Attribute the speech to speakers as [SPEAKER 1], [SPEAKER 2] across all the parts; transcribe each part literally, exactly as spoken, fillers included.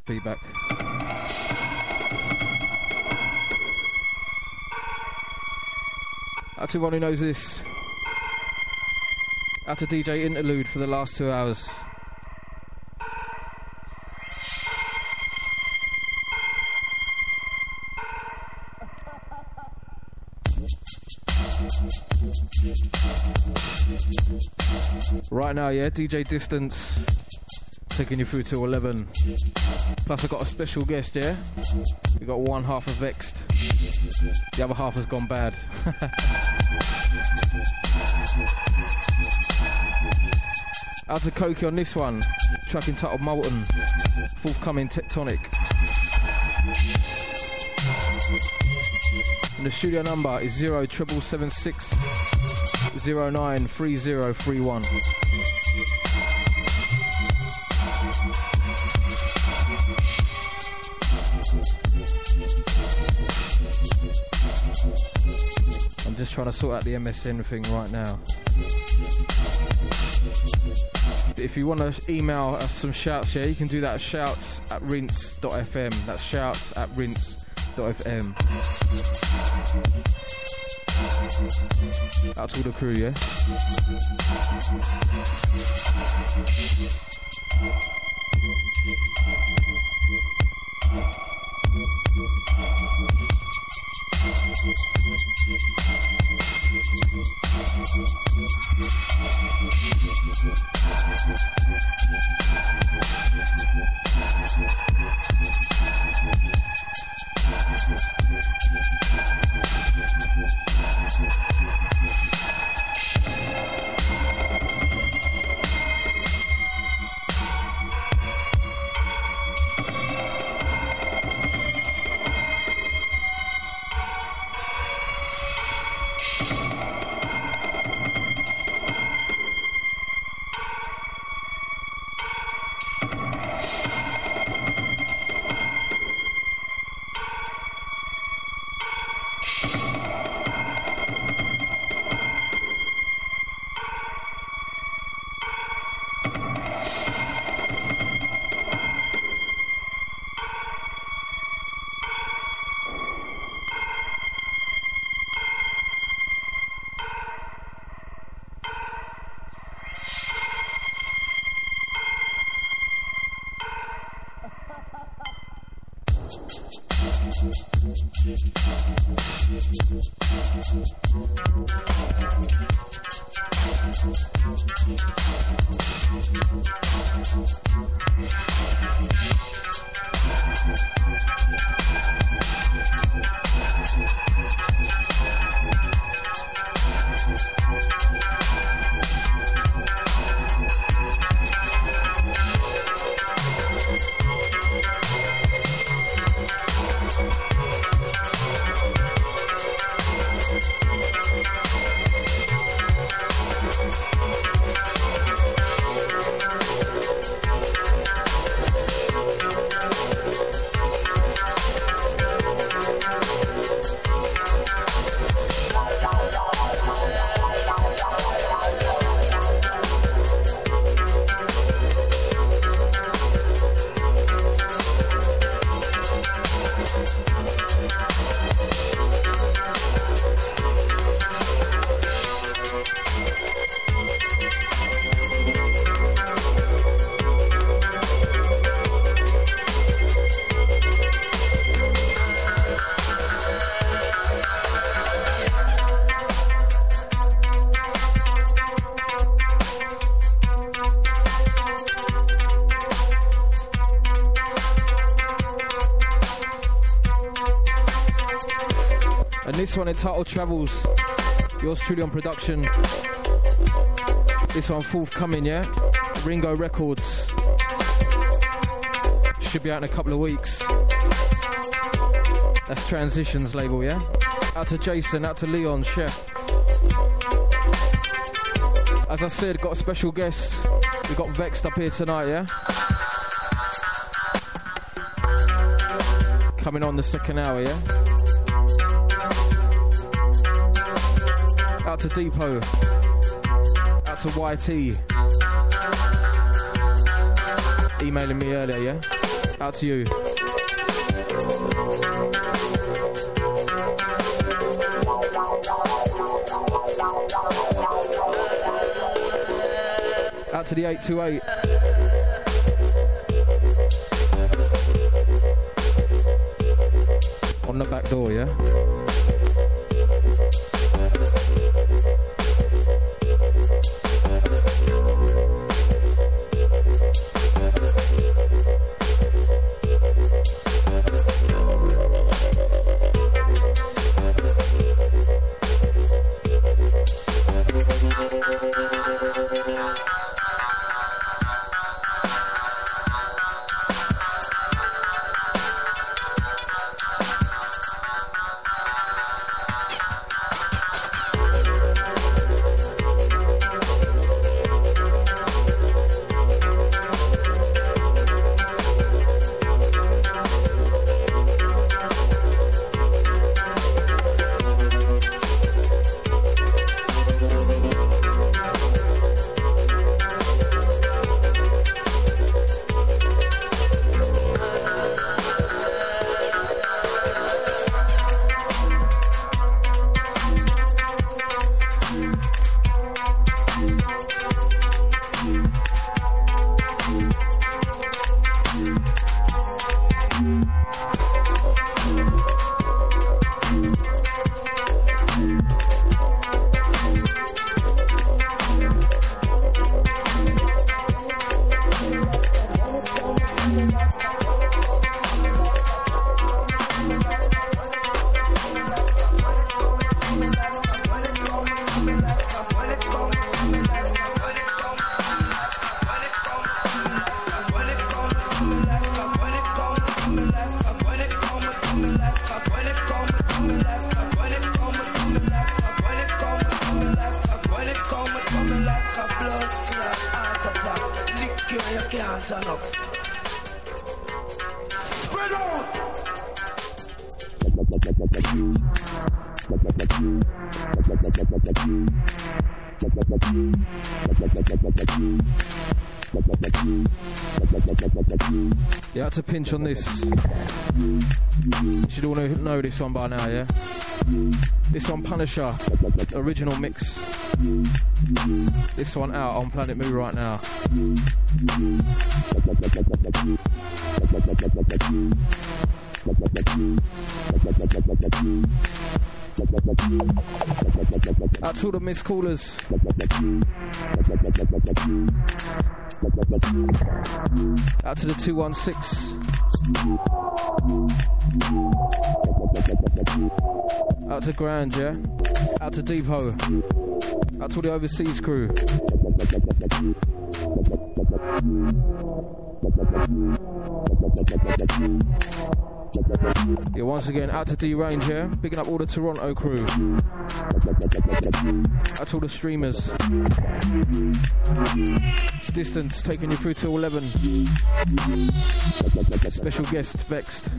[SPEAKER 1] feedback. Out to everyone who knows this. Out to D J Interlude for the last two hours. Right now, yeah, D J Distance taking you through to eleven. Plus I got a special guest, yeah? We got one half of Vexed. The other half has gone bad. Out to Koki on this one. Track entitled Molten. Forthcoming Tectonic. And the studio number is zero triple seven six zero nine three zero three one. I'm just trying to sort out the M S N thing right now. If you want to email us some shouts, yeah, you can do that at shouts at rinse dot f m. That's shouts at rinse dot f m. Out to all the crew, yeah? This one entitled Travels, yours truly on production. This one forthcoming, yeah? Ringo Records. Should be out in a couple of weeks. That's Transitions label, yeah? Out to Jason, out to Leon, Chef. As I said, got a special guest. We got Vexed up here tonight, yeah? Coming on the second hour, yeah? Out to Depot, out to Y T, emailing me earlier, yeah? Out to you. Out to the eight two eight. On the back door, yeah? You had to pinch on this. You should all know, know this one by now, yeah? This one, Punisher, original mix. This one out on Planet Moo right now. Out to all the missed callers. Out to the two one six. Out to Grand, yeah? Out to Devo. Out to all the overseas crew. Yeah, once again, out to D-Range, yeah? Picking up all the Toronto crew. Out to all the streamers. It's Distance, taking you through till eleven. Special guest, Vexed.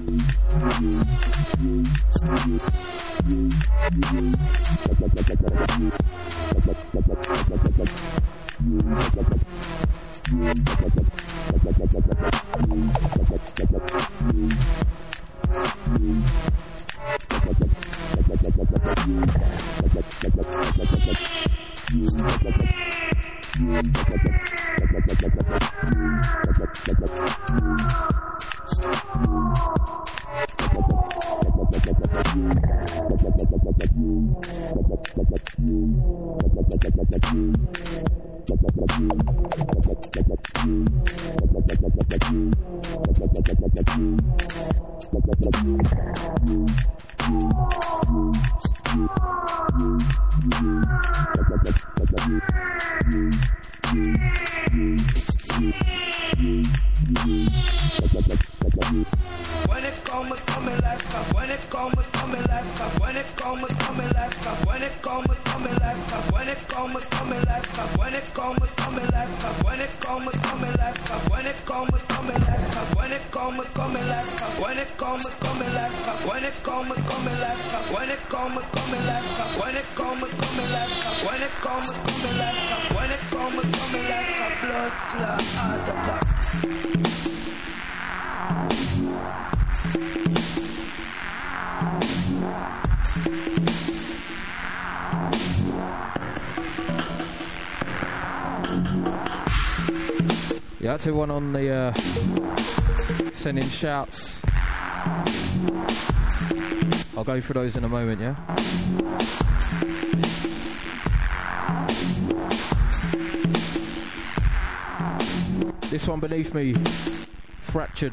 [SPEAKER 2] When it come, coming like a blood clot, heart attack.
[SPEAKER 1] Yeah, that's everyone on the uh, sending shouts. I'll go through those in a moment, yeah? This one beneath me, Fractured.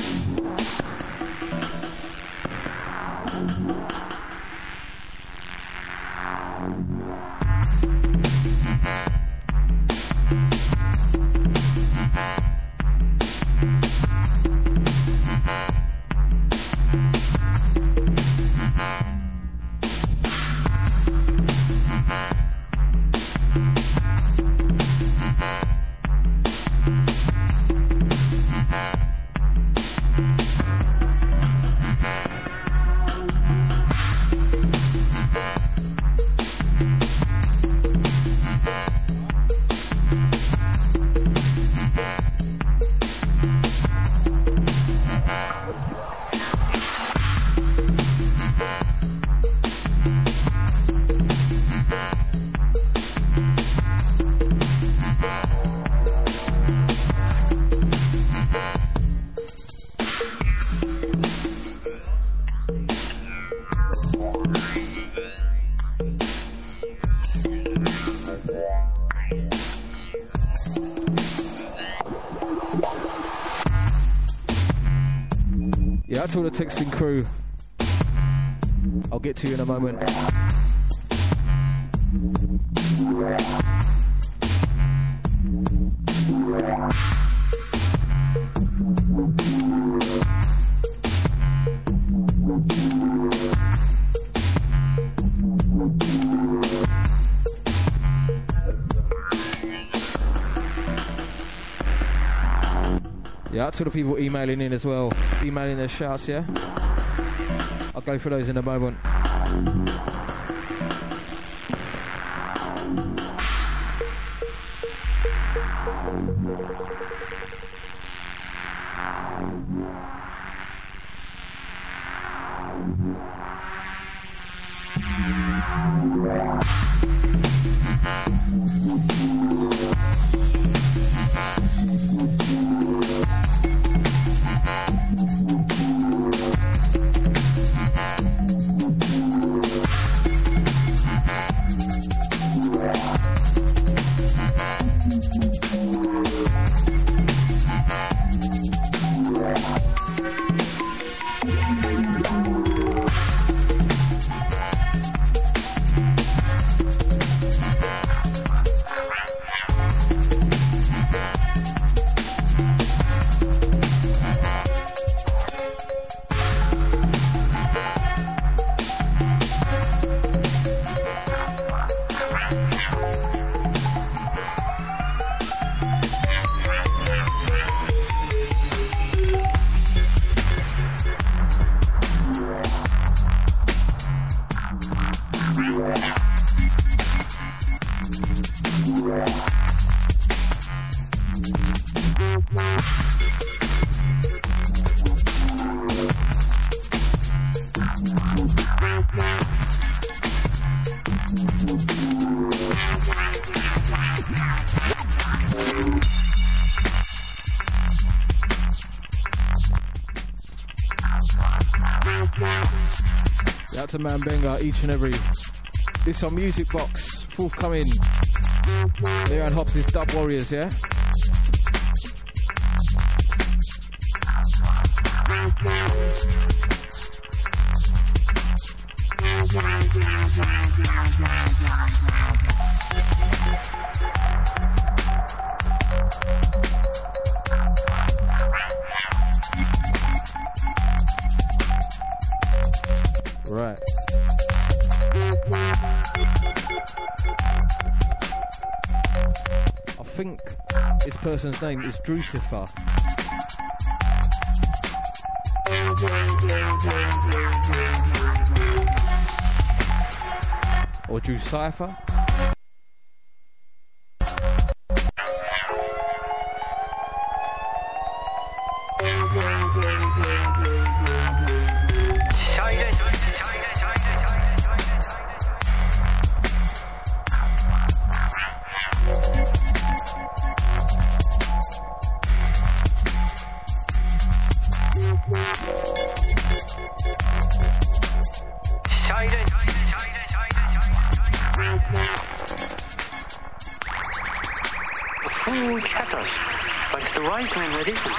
[SPEAKER 1] Yeah, to all the texting crew. I'll get to you in a moment. Yeah, to the people emailing in as well, emailing their shouts, yeah? I'll go through those in a moment. To Mambenga each and every. This on Music Box, forthcoming. Leon Hobbs' Dub Warriors, yeah? Right. I think this person's name is Drucifer. Or Drucifer.
[SPEAKER 2] Fool chatters, but the wise man that isn't.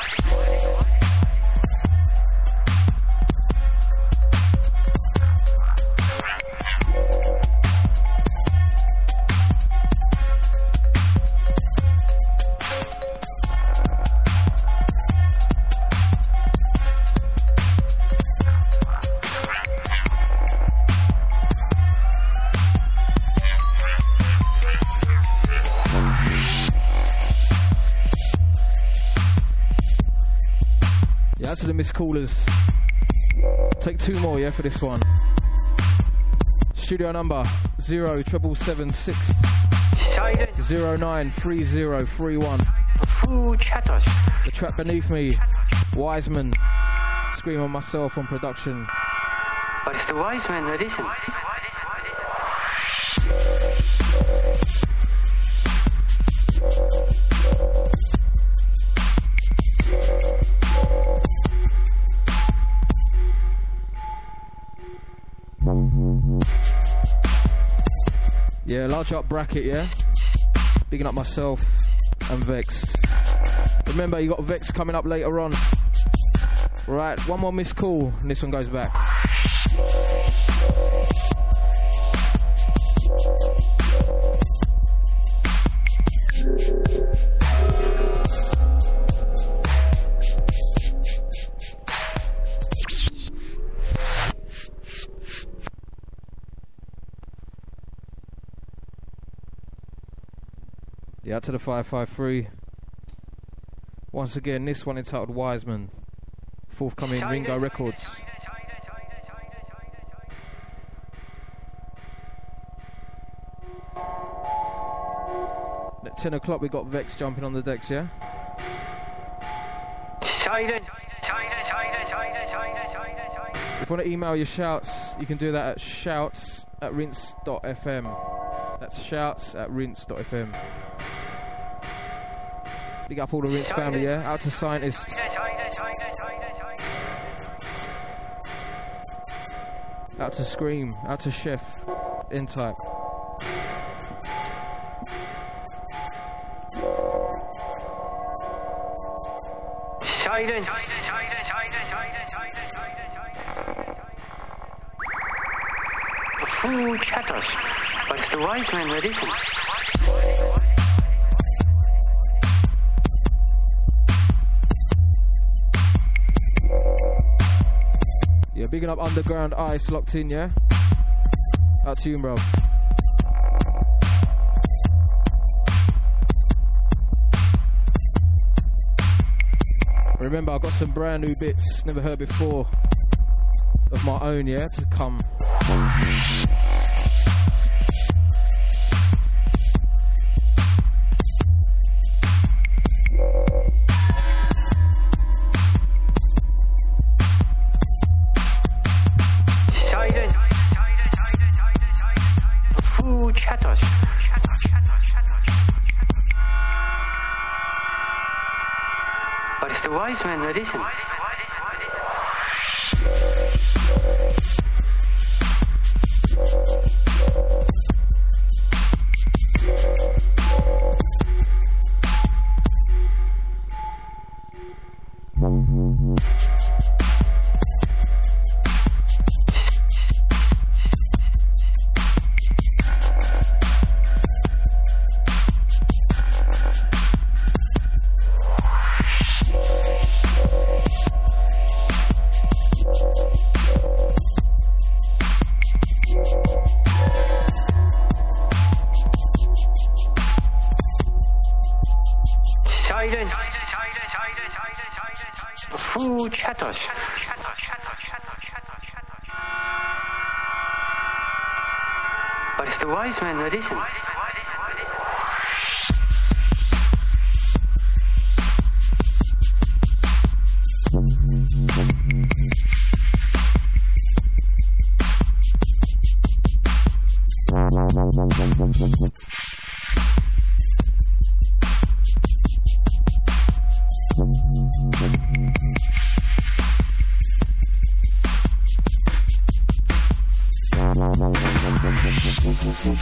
[SPEAKER 1] To the missed callers. Take two more, yeah, for this one. Studio number zero triple seven six zero nine three zero three one.
[SPEAKER 2] Fool chatters.
[SPEAKER 1] The track beneath me, Wiseman. Scream on myself on production.
[SPEAKER 2] But it's the wise man that isn't.
[SPEAKER 1] Yeah, large up bracket, yeah? Bigging up myself and Vex. Remember, you got Vex coming up later on. Right, one more missed call, and this one goes back. Yeah, to the five five three. Once again, this one entitled Wiseman. Forthcoming Ringo Records. At ten o'clock we got Vex jumping on the decks, yeah? If you want to email your shouts, you can do that at shouts at rinse dot f m. That's shouts at rinse dot f m. Big up all the Rinse family, yeah? Out to Scientist. Out to Scream. Out to Chef. N-Type.
[SPEAKER 2] Silence. The fool chatters, but it's the wise man that isn't.
[SPEAKER 1] Yeah, bigging up Underground Ice, locked in, yeah? Out to you, bro. Remember, I've got some brand new bits, never heard before, of my own, yeah, to come.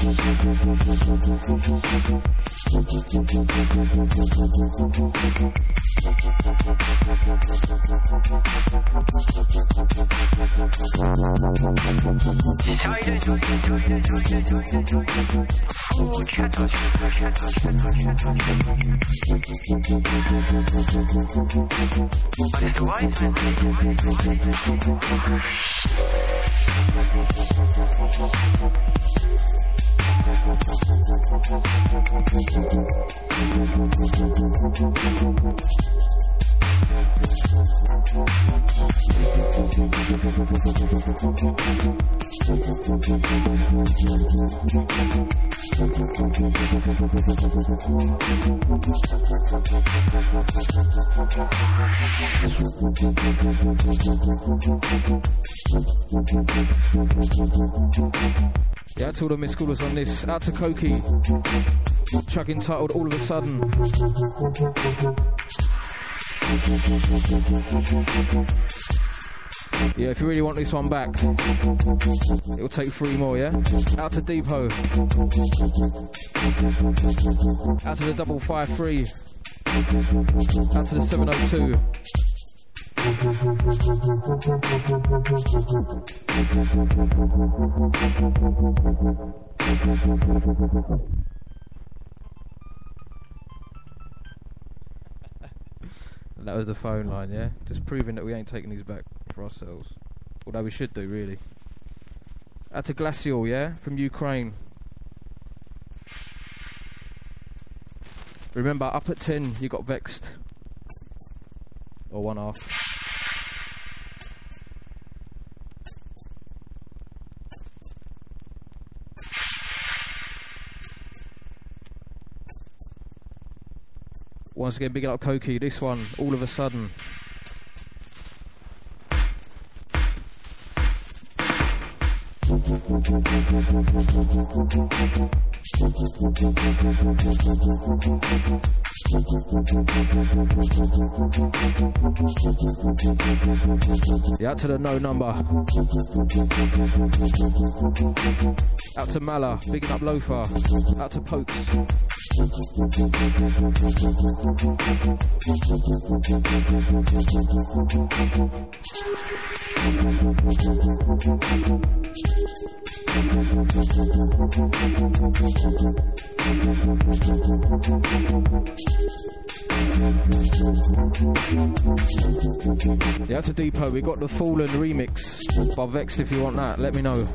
[SPEAKER 2] Fool chatters. But it's the wise man.
[SPEAKER 1] Yeah, to all the Miss Schoolers on this. Out to Koki. Track entitled All of a Sudden. Yeah, if you really want this one back, it'll take three more, yeah? Out to Depot. Out to the double five three. Out to the seven oh two. That was the phone line, yeah? Just proving that we ain't taking these back for ourselves. Although we should do, really. Out to Glacial, yeah? From Ukraine. Remember, up at ten, you got Vexed. Or one half. Once again, big up Koki. This one, All of a Sudden. Yeah, out to the no number. Out to Mala, bigging up Lofa. Out to Pokes. Yeah, to Depot, we got the Fallen remix by Vexed. If you want that, let me know.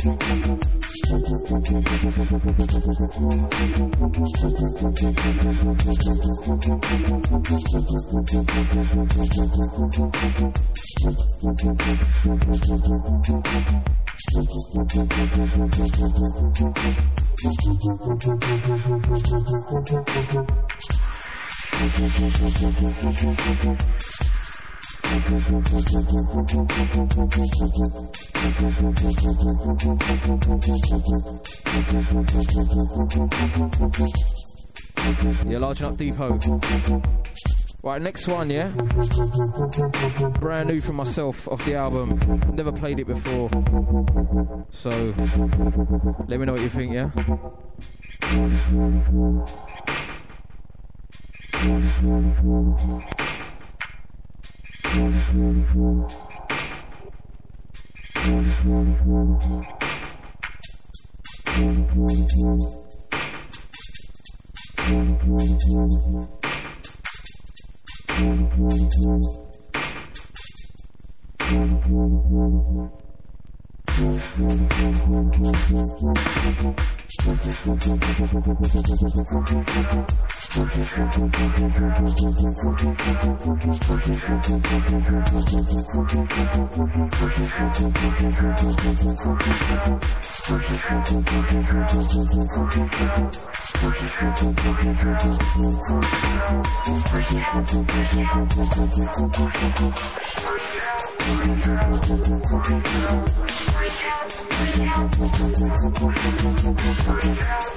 [SPEAKER 1] Yeah, larging up Depot. Right, next one, yeah? Brand new from myself off the album. Never played it before. So, let me know what you think, yeah?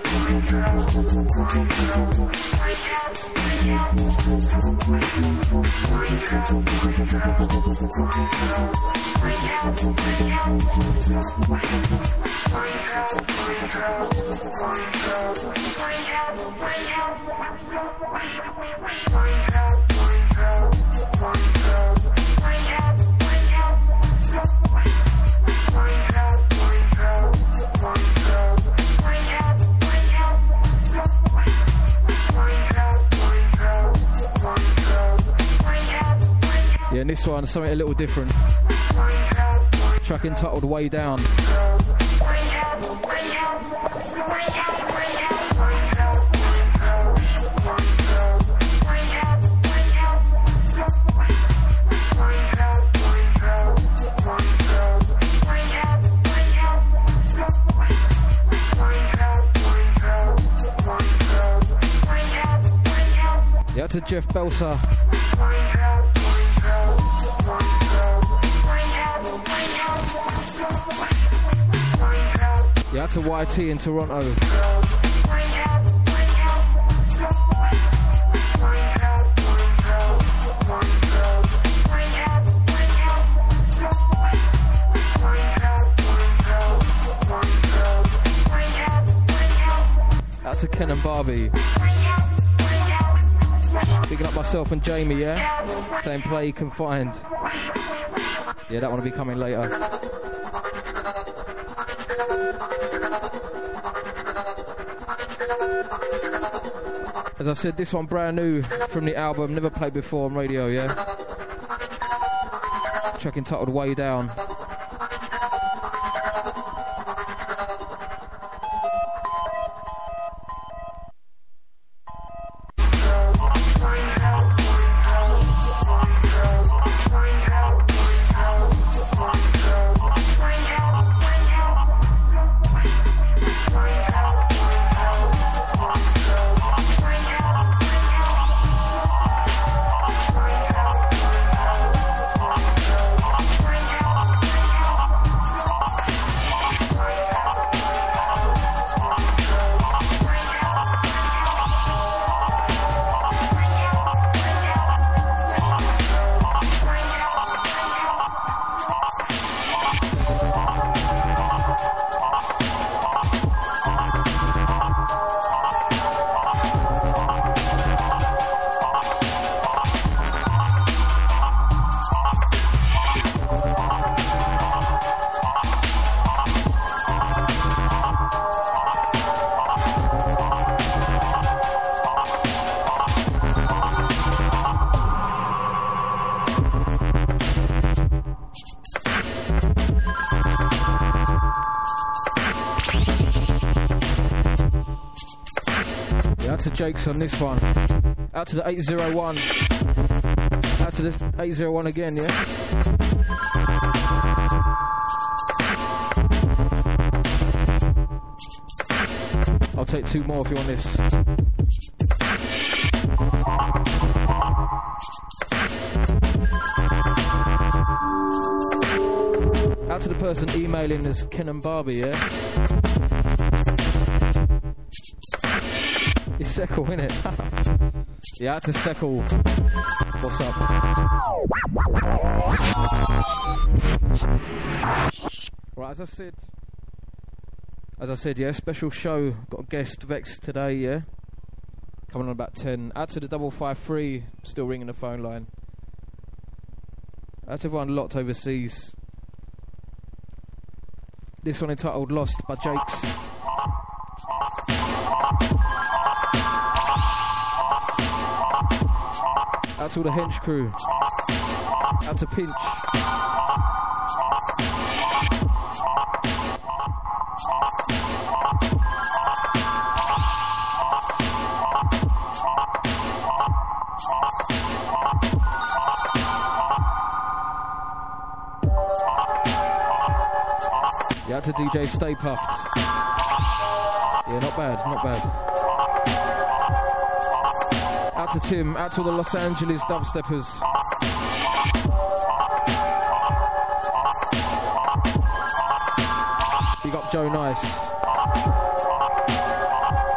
[SPEAKER 1] Yeah, and this one, something a little different. Track entitled Way Down. Yeah, to Jeff Belser. Yeah, to Y T in Toronto. Out to Ken and Barbie. Picking up myself and Jamie, yeah? Same play you can find. Yeah, that one will be coming later. As I said, this one brand new from the album, never played before on radio, yeah? Track entitled Way Down. Jake's on this one. Out to the eight oh one. Out to the eight oh one again, yeah? I'll take two more if you want this. Out to the person emailing this Ken and Barbie, yeah? It's Seckle, innit? Yeah, out to Seckle. What's up? Right, as I said, as I said, yeah, special show. Got a guest, Vex, today, yeah? Coming on about ten. Out to the double five three, still ringing the phone line. Out to everyone locked overseas. This one entitled Lost by Jakes. Out to all the hench crew. Out to Pinch. Yeah, out to D J Stay Puffed. Yeah, not bad, not bad. Out to Tim, out to all the Los Angeles dubsteppers. Big up Joe Nice.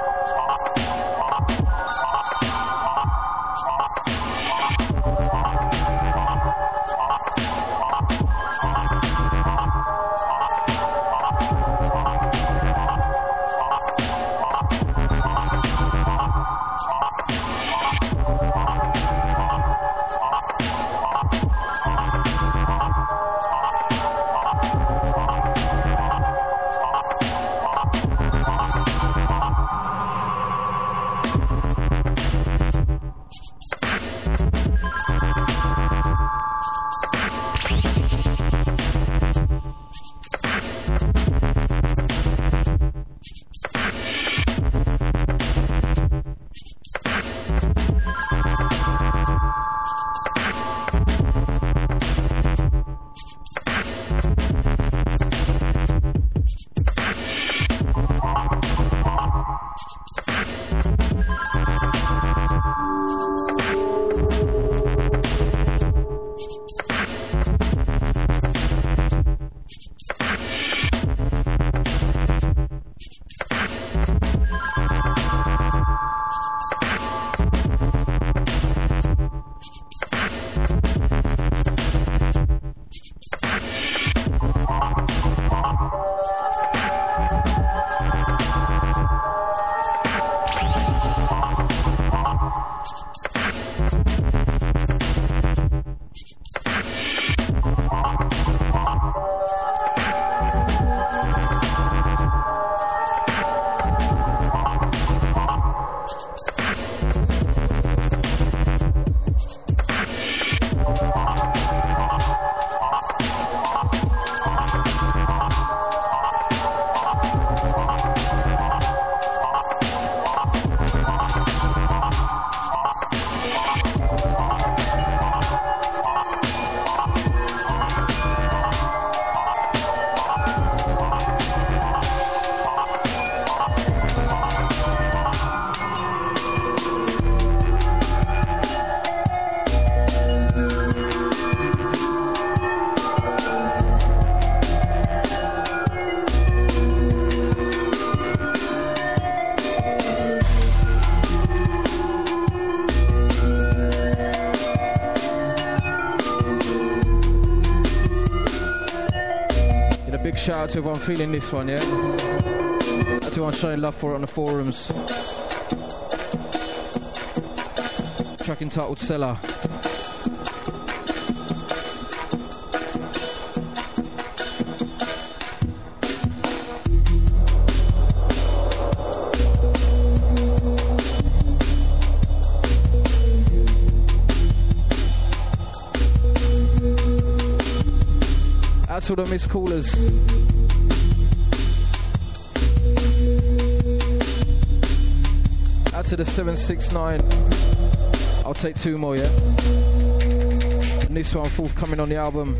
[SPEAKER 1] big shout out to everyone feeling this one, yeah? To everyone showing love for it on the forums. Track entitled Cellar. Out to the missed callers. Out to the seven six nine. I'll take two more, yeah? And this one forthcoming on the album.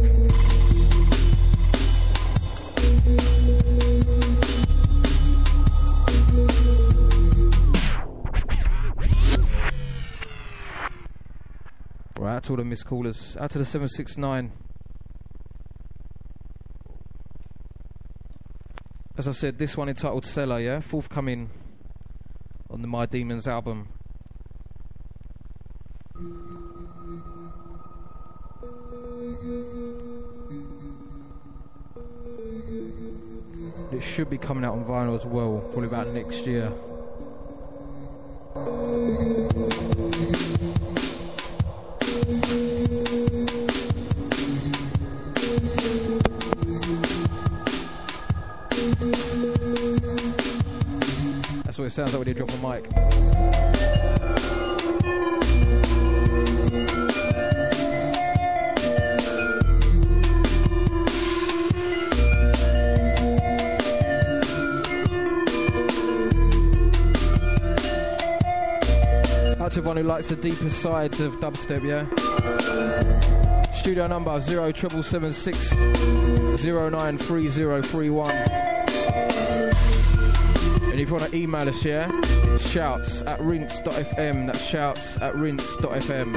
[SPEAKER 1] Right, out to all the missed callers. Out to the seven six nine. As I said, this one entitled Cellar, yeah? Forthcoming on the My Demons album. It should be coming out on vinyl as well, probably about next year. That's what it sounds like when you drop a mic. Out to everyone who likes the deeper sides of dubstep, yeah? Studio number zero triple seven six zero nine three zero three one. And if you want to email us, yeah? Shouts at rinse dot f m. That's shouts at rinse dot f m.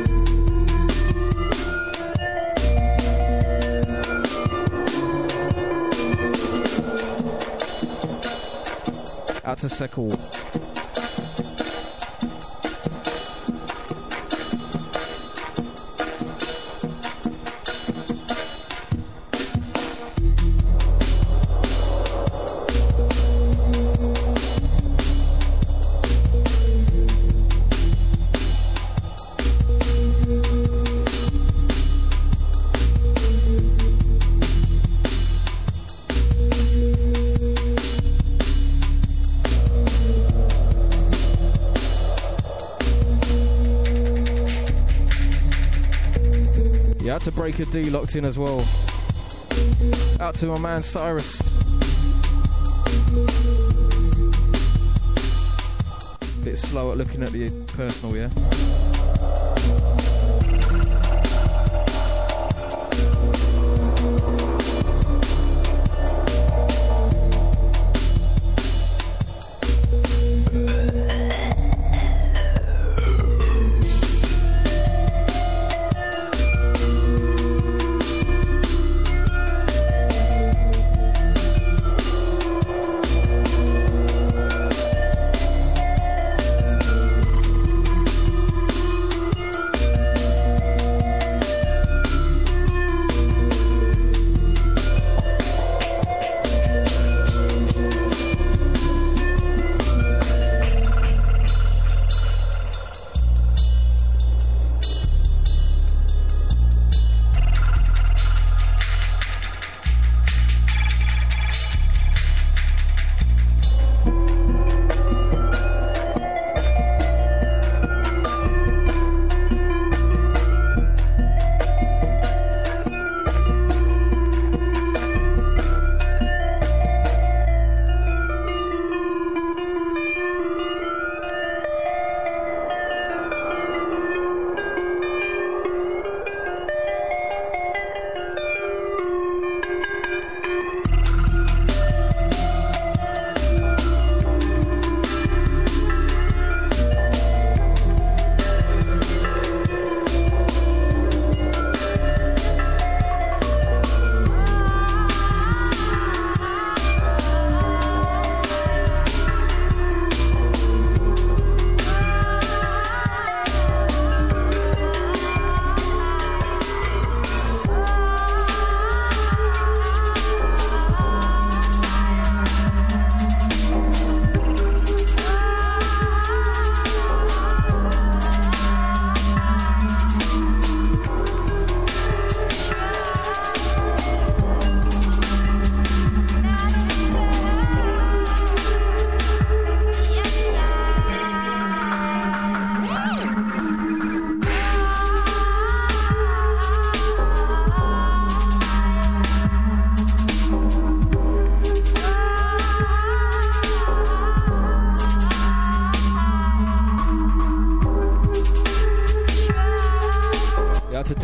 [SPEAKER 1] Out to Sekul. To Breaker D locked in as well. Out to my man Cyrus. Bit slow at looking at the personal, yeah?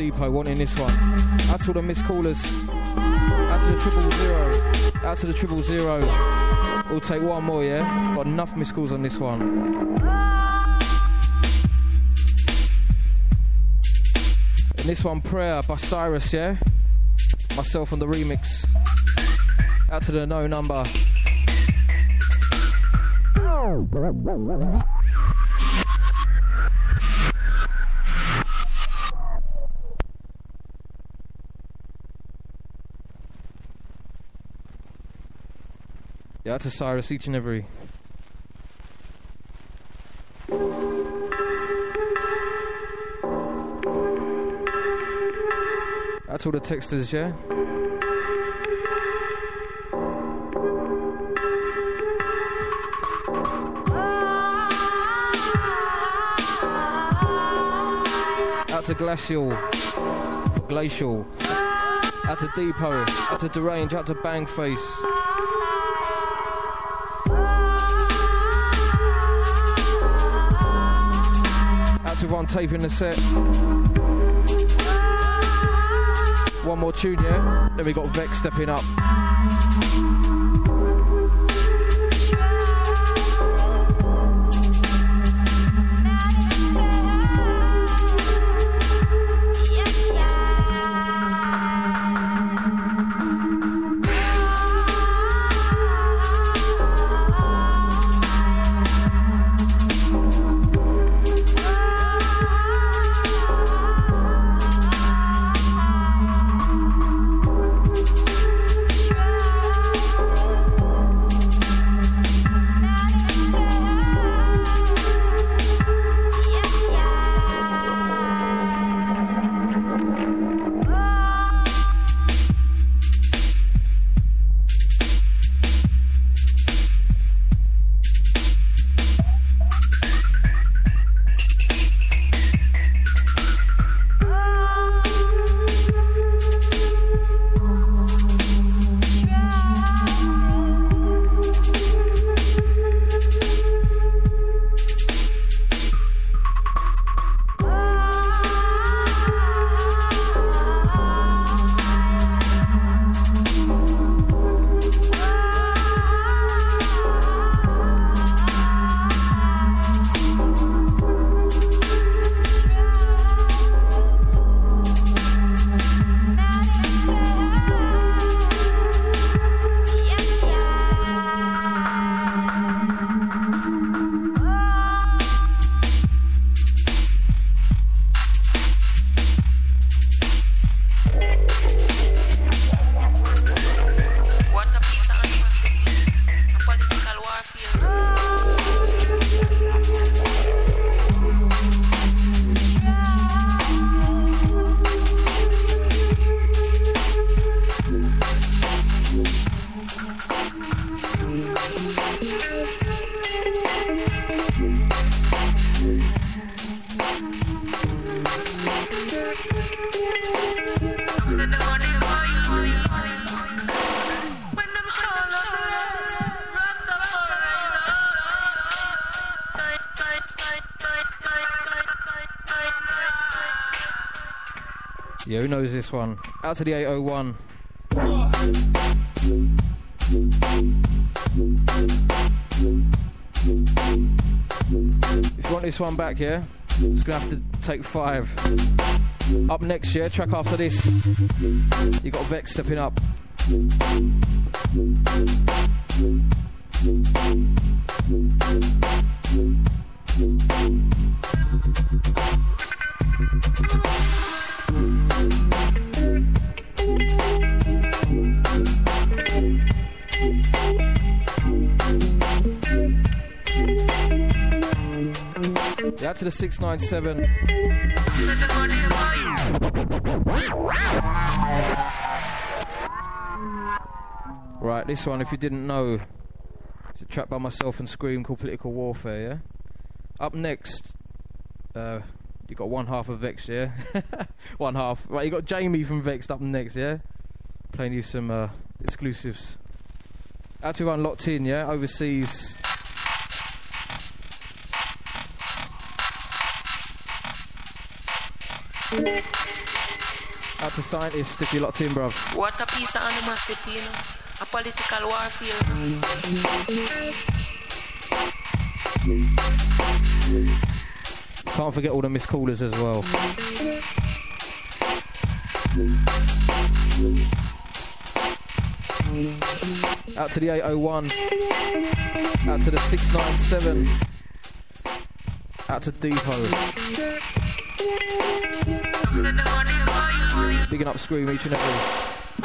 [SPEAKER 1] Depot wanting this one. Out to all the missed callers. Out to the triple zero. Out to the triple zero. We'll take one more, yeah? Got enough missed calls on this one. And this one, Prayer by Cyrus, yeah? Myself on the remix. Out to the no number. Yeah, out to Cyrus each and every. That's all the texters, yeah? Out to Glacial, Glacial, out to Depot, out to Derange, out to Bangface. Out to everyone taping the set. One more tune, yeah? Then we got Vex stepping up. Yeah, who knows this one? Out to the eight oh one. If you want this one back, yeah, it's gonna have to take five. Up next, yeah, track after this, you got Vex stepping up. Yeah, to the six nine seven. Right, this one, if you didn't know, it's a track by myself and Scream called Political Warfare, yeah? Up next, uh, you got one half of Vex, yeah? One half. Right, you got Jamie from Vex up next, yeah? Playing you some uh, exclusives. Out to everyone locked in, yeah? Overseas. Out to Scientist if you're locked in, bruv.
[SPEAKER 3] What a piece of animosity, you know. A political warfare.
[SPEAKER 1] Can't forget all the missed callers as well. Out to the eight oh one. Out to the six nine seven. Out to Depot. Digging up Scream each and every.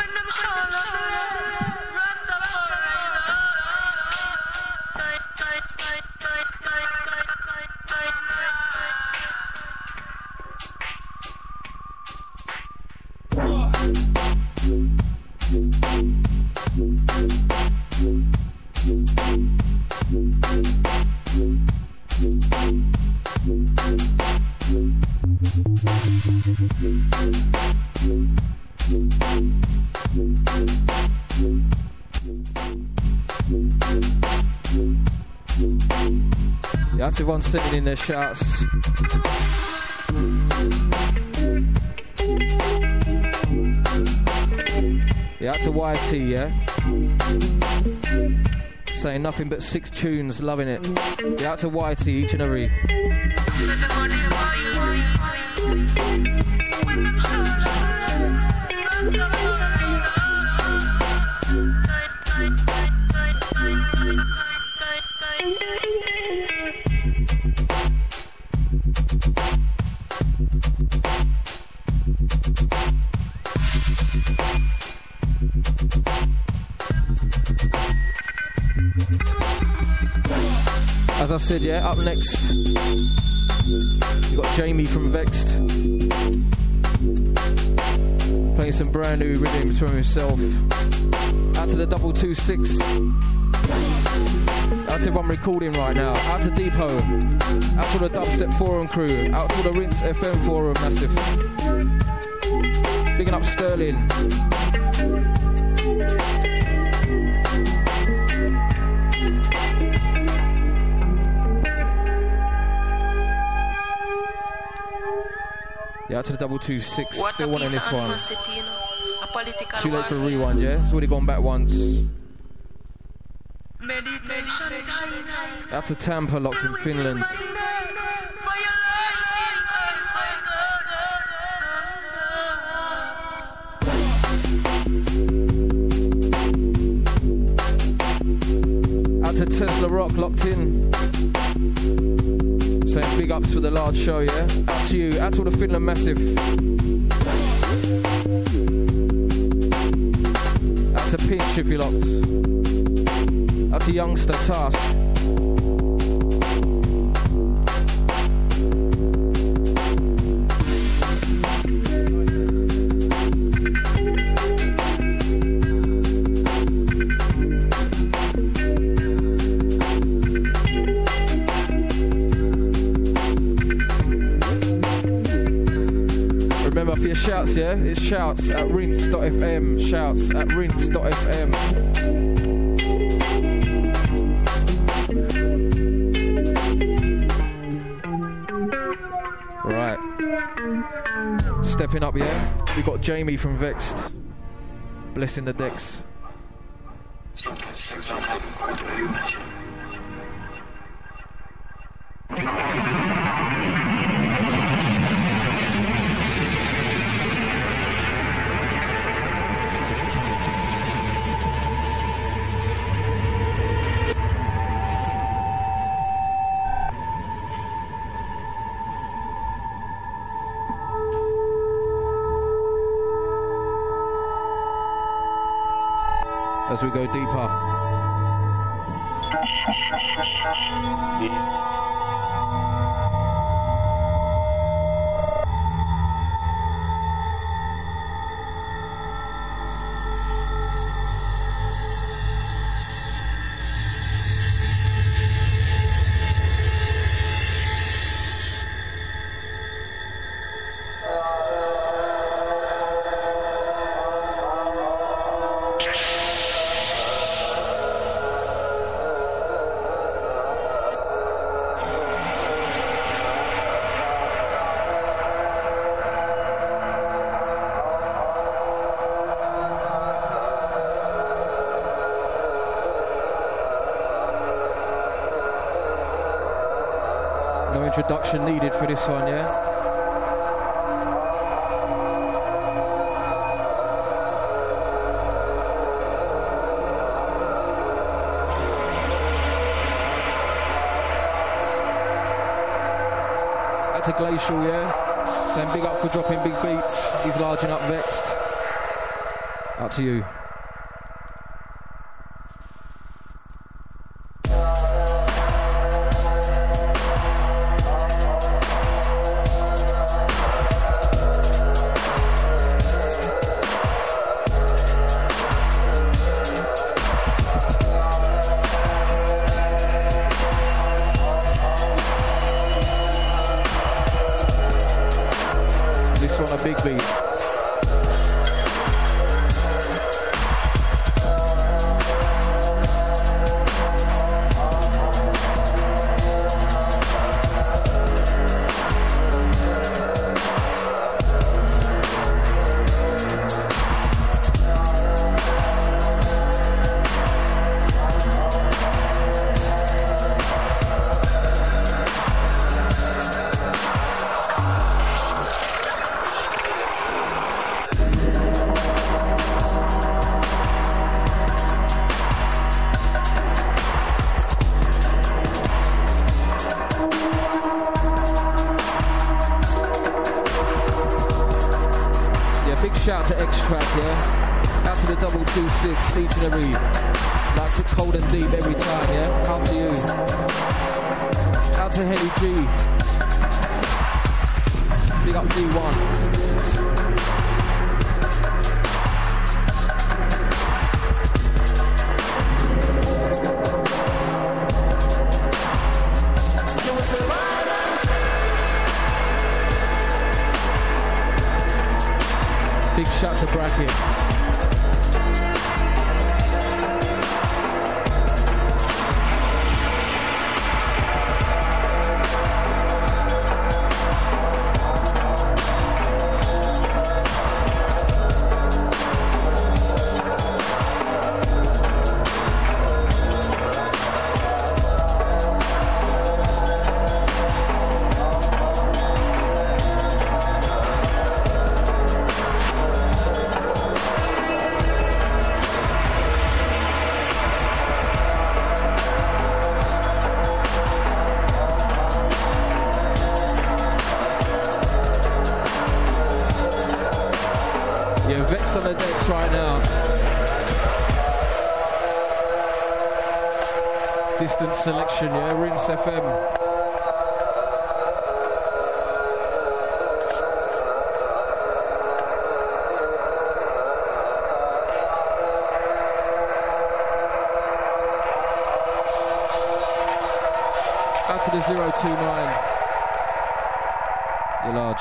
[SPEAKER 1] Yeah, that's everyone sending in their shouts. Yeah, that's a Y T, yeah? Saying nothing but six tunes, loving it. Yeah, out to Y T each and every. As I said, yeah, up next, you got Jamie from Vexed, playing some brand new rhythms from himself. Out to the double two six. Out to everyone recording right now. Out to Depot. Out to the Dubstep Forum crew. Out to the Rinse F M Forum, massive. Bigging up Sterling. Yeah, out to the double two six.
[SPEAKER 3] What
[SPEAKER 1] Still wanting this one.
[SPEAKER 3] You know? A political
[SPEAKER 1] Too late for a
[SPEAKER 3] warfare.
[SPEAKER 1] rewind, yeah? It's already gone back once.
[SPEAKER 3] Meditation.
[SPEAKER 1] Out to Tampa, locked in Finland. Out to Tesla Rock, locked in. Saying big ups for the large show, yeah? Out to you, out to all the Finland massive. Out to Pinch if you're locked. Out to Youngster Task. Remember, for your shouts, yeah? It's shouts at rinse dot f m. Shouts at rinse dot f m. Right. Stepping up, yeah? We got Jamie from Vexed. Blessing the decks.
[SPEAKER 4] Sometimes things don't happen quite the way you imagine.
[SPEAKER 1] As we go deeper. introduction needed for this one, yeah? To Glacial, yeah? Saying big up for dropping big beats. He's larging up Vexed. Out to you. Big beat. Shout to X-Track, yeah? Out to the double two six, each and every. Likes it cold and deep every time, yeah? Out to you. Out to Henny G. Big up D one. Big shout to Bracket. Vexed on the decks right now. Distance selection, yeah, Rinse F M. Out to the zero two nine. You're large.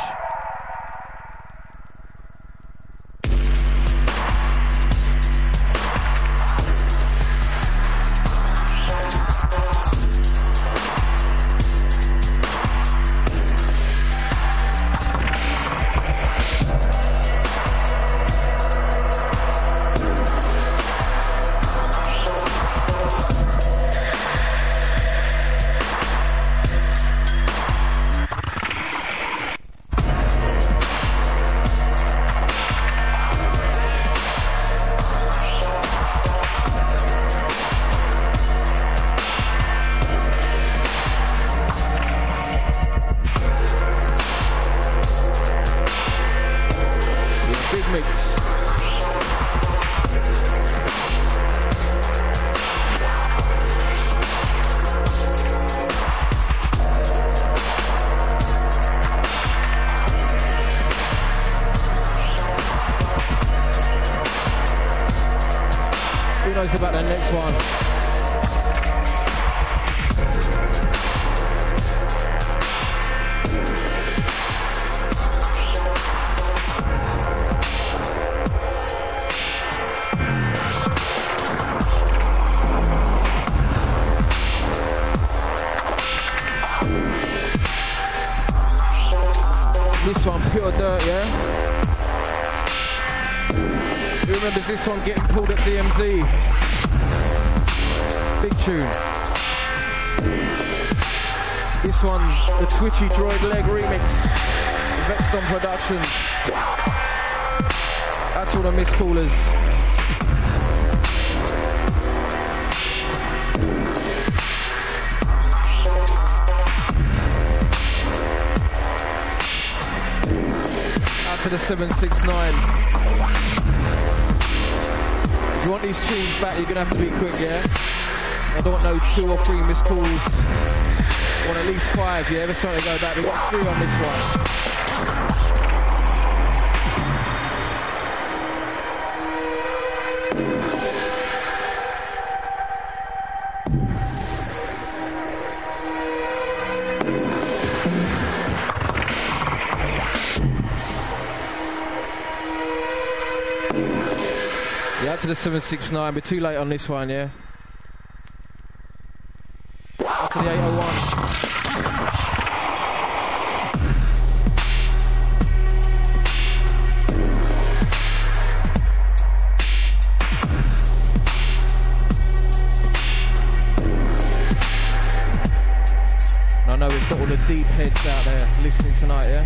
[SPEAKER 1] About the next one. This one, Pure Dirt, yeah? Who remembers this one getting pulled at D M Z? Big tune. This one, the Twitchy Droid Leg remix. Vexton Productions. That's all the missed callers. Out to the seven six nine. If you want these tunes back, you're gonna have to be quick, yeah? I don't want no two or three missed calls. I want at least five, yeah? Every time they go back, we've got three on this one. Yeah, to the seven six nine, we're too late on this one, yeah? Out to the eight oh one. I know we've got all the deep heads out there listening tonight, yeah?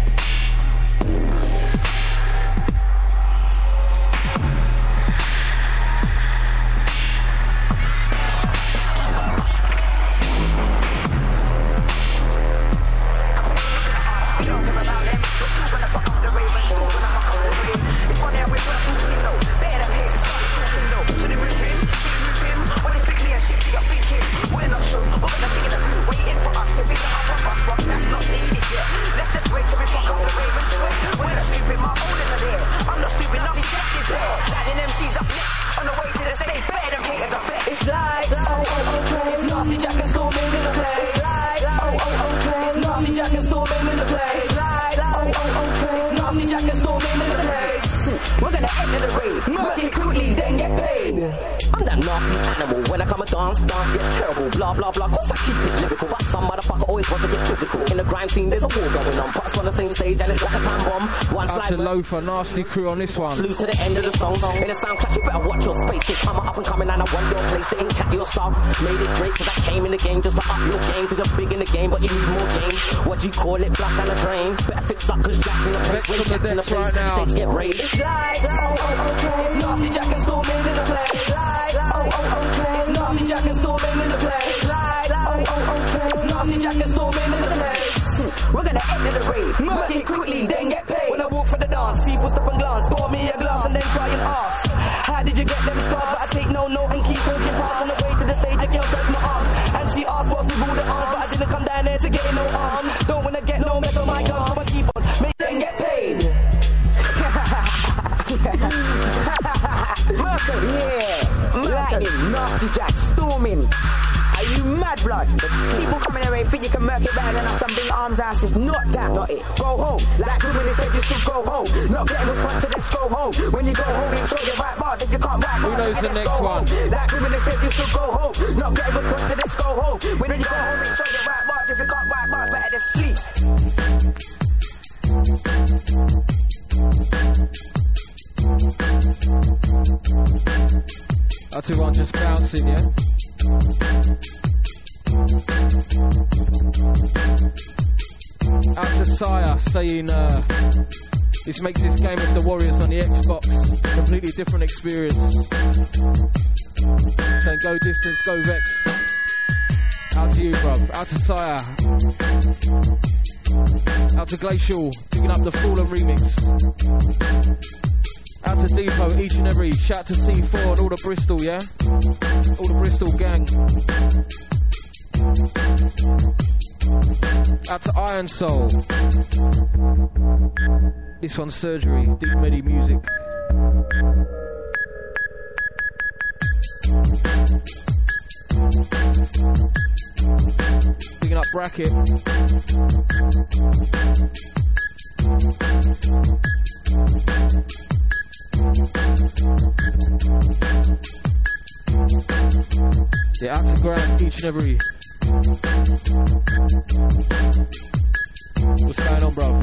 [SPEAKER 1] For nasty crew on this one.
[SPEAKER 5] Lose to the end of the song. In a sound clash, you better watch your space. Cause I'm up and coming and I want your place. They ain't cat your style. Made it great cause I came in the game just to up your game. Cause you're big in the game but you need more game. What do you call it? Flush down the drain. Better fix up cause Jack's in the place. When Jack's in the place, right stakes get raised. It's like, oh, oh, okay. It's nasty Jack and Storming in the place. It's like, oh, oh, okay. It's nasty Jack and Storming in the place. It's like, oh, oh, okay. It's nasty Jack and Storming in the place. We're gonna enter the rave. Murk it quickly, then get paid. When I walk for the dance, people stop and glance. Pour me a glass and then try and ask, how did you get them scars? But I take no note and keep walking past. On the way to the stage, a girl touched my arms. And she asked what's with all the arms. But I didn't come down there to get no arms. Don't wanna get no mess on my gun. So I keep on, make them get paid. Murder, yeah. Lightning, nasty Jack, storming. Are you mad, blood? People coming away think you can murk it better than us. Some big arms ass is not that. Not it. Go home. Like when they said you should go home. Not getting response to let's go home. When you go home, make sure you write bars. If you can't write bars,
[SPEAKER 1] who knows the next one?
[SPEAKER 5] Like when they said you should go home. Not getting response to let's go home. When you go home, make sure you write bars. If you can't write bars, better to sleep.
[SPEAKER 1] That's who I'm just bouncing, yeah? Out to Sire saying uh, this makes this game of the Warriors on the Xbox completely different experience. Saying go distance, go Vexed. Out to you, bruv. Out to Sire. Out to Glacial, picking up the Fallen remix. Out to Depot, each and every. Shout to C four and all the Bristol, yeah? All the Bristol gang. Out to Iron Soul. This one's Surgery, Deep Medi music. Picking up Bracket. Yeah, out to Grant, each and every. What's going on, bro?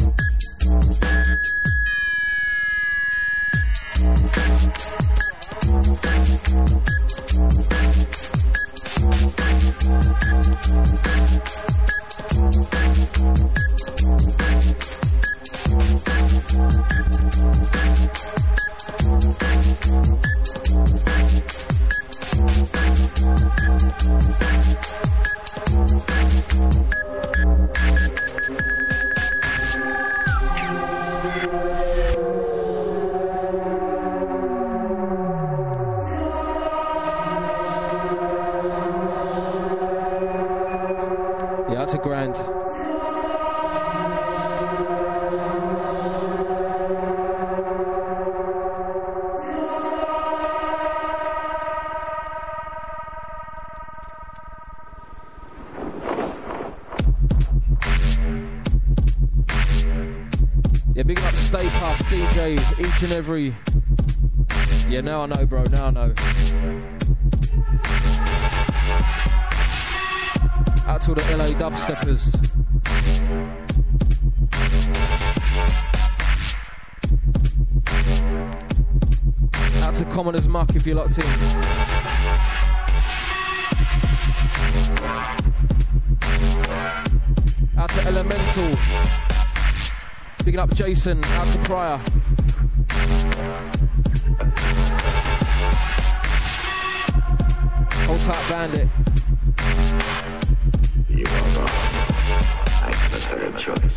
[SPEAKER 1] Each and every, yeah, now I know, bro, now I know. Out to all the L A dubsteppers. Out to Commoners Muck if you're locked in. Out to Elemental. Picking up Jason. Out to Pryor. Hold tight, Bandit.
[SPEAKER 4] You are wrong. I have a third choice.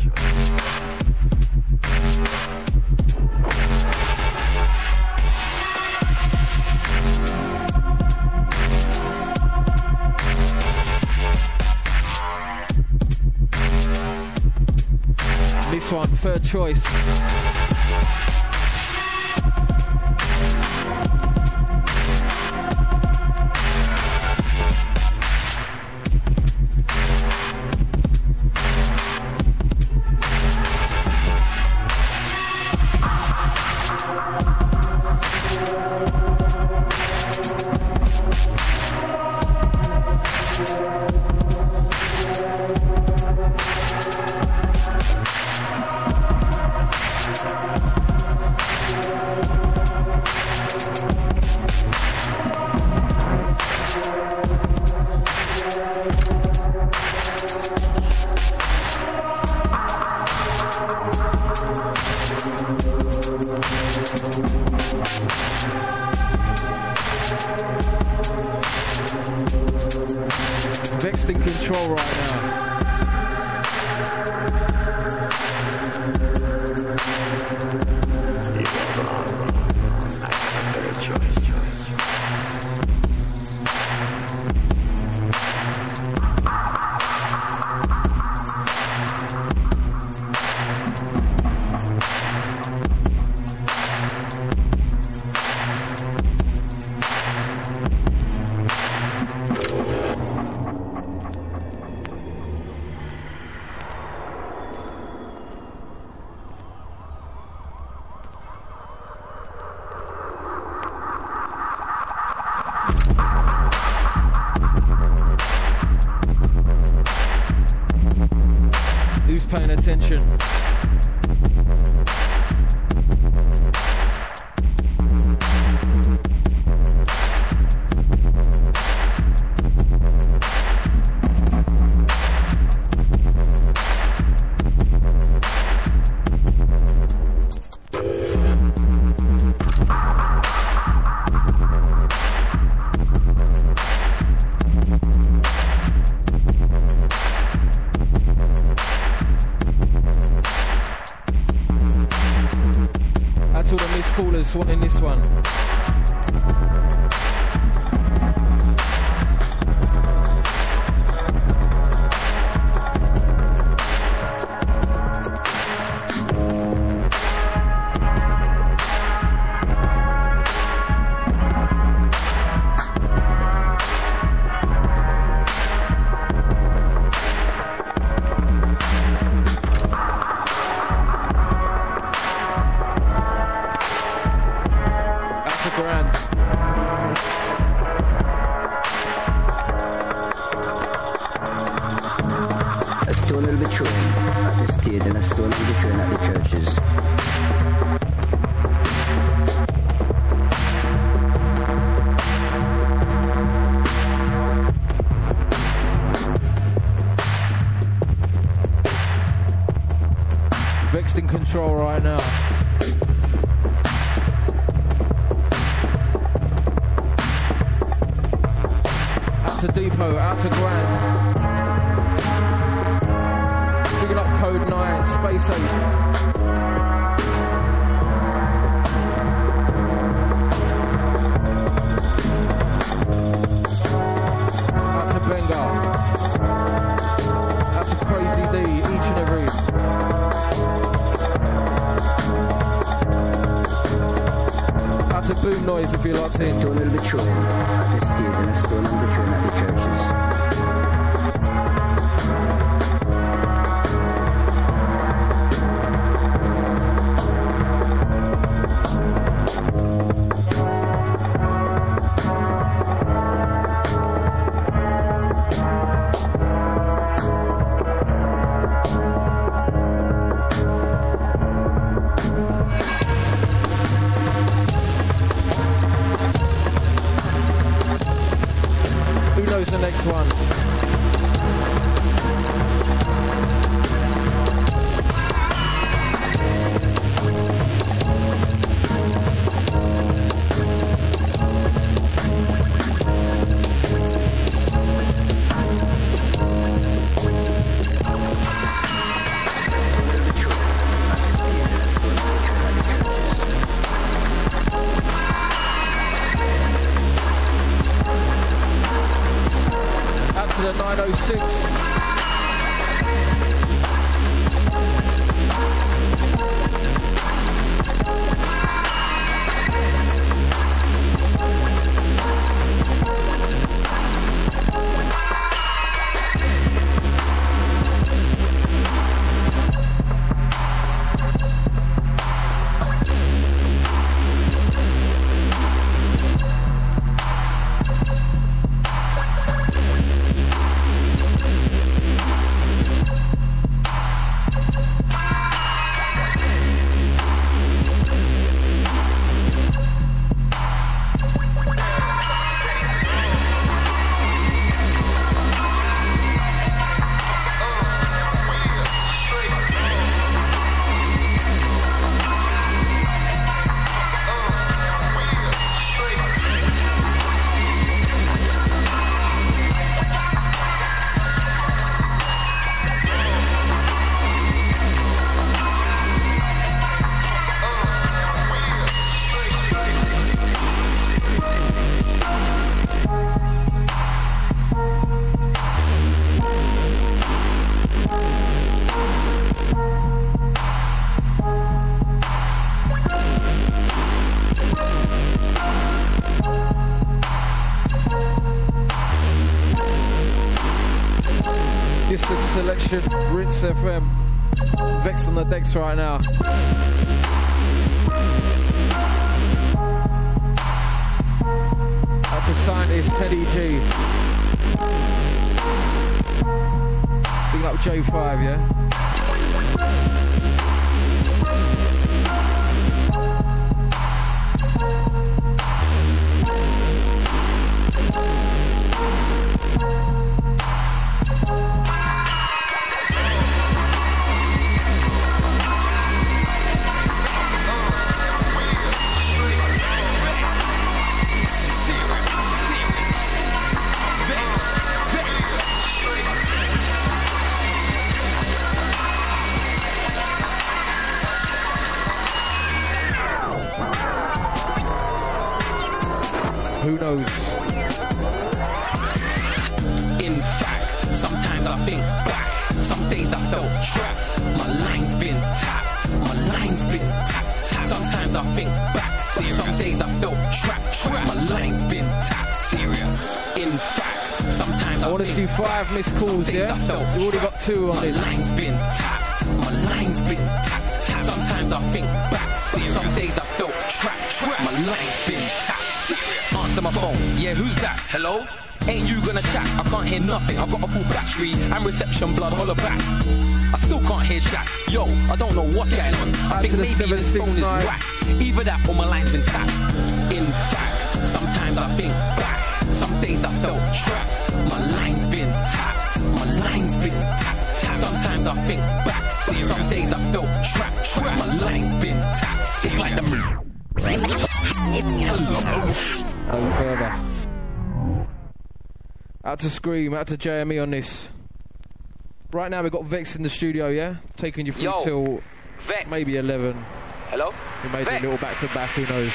[SPEAKER 1] This one, third choice. Vexed in control right now.
[SPEAKER 4] You are wrong. I have a third choice.
[SPEAKER 1] Who's paying attention? That's all the missed callers in this one. control right now. Out to Depot, out to Grand. Picking up Code nine, Space eight. Out to Bengal. Out to Crazy D, each and every. Out to Boom Noise if you're locked in.
[SPEAKER 6] Stone will be thrown at the stage and a stone will be thrown at the churches.
[SPEAKER 1] The next one. nine oh six. Selection, Rinse F M, Vex on the decks right now. Out to Scientist, Teddy G. Big up J five, yeah? Who knows?
[SPEAKER 7] In fact, sometimes I think back. Some days I felt trapped. My line's been tapped. My line's been tapped. tapped. Sometimes I think back. Serious. Some days I felt trapped. trapped. My line's been tapped. Serious. In fact, sometimes I, I
[SPEAKER 1] want to see five missed calls. Yeah, you already got two on
[SPEAKER 7] my
[SPEAKER 1] this.
[SPEAKER 7] My line's been tapped. My line's been tapped. tapped. Sometimes I think back. Serious. Some days I felt trapped. trapped. My line's been tapped. Serious. Answer my phone. Yeah, who's that? Hello? Ain't you gonna chat? I can't hear nothing. I've got a full battery and reception, blood holler back. I still can't hear chat. Yo, I don't know what's going on. I
[SPEAKER 1] Out
[SPEAKER 7] think maybe
[SPEAKER 1] seven,
[SPEAKER 7] this phone
[SPEAKER 1] six,
[SPEAKER 7] is
[SPEAKER 1] nine.
[SPEAKER 7] whack. Either that or my line's intact. In fact, sometimes I think back. Some days I felt trapped. My line's been tapped. My line's been tapped. tapped. Sometimes I think back. Serious. Some days I felt trapped. trapped. My
[SPEAKER 1] No further. Out to Scream, out to J M E on this. Right now we've got Vex in the studio, yeah? Taking you through
[SPEAKER 7] Yo,
[SPEAKER 1] till
[SPEAKER 7] Vex.
[SPEAKER 1] maybe eleven.
[SPEAKER 7] Hello?
[SPEAKER 1] We made
[SPEAKER 7] Vex.
[SPEAKER 1] a little back to back, who knows?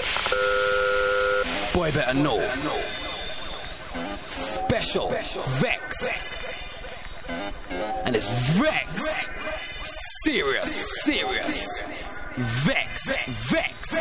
[SPEAKER 7] Boy better know. Special, Vex. And it's Vex. Serious, serious. Vex, Vex.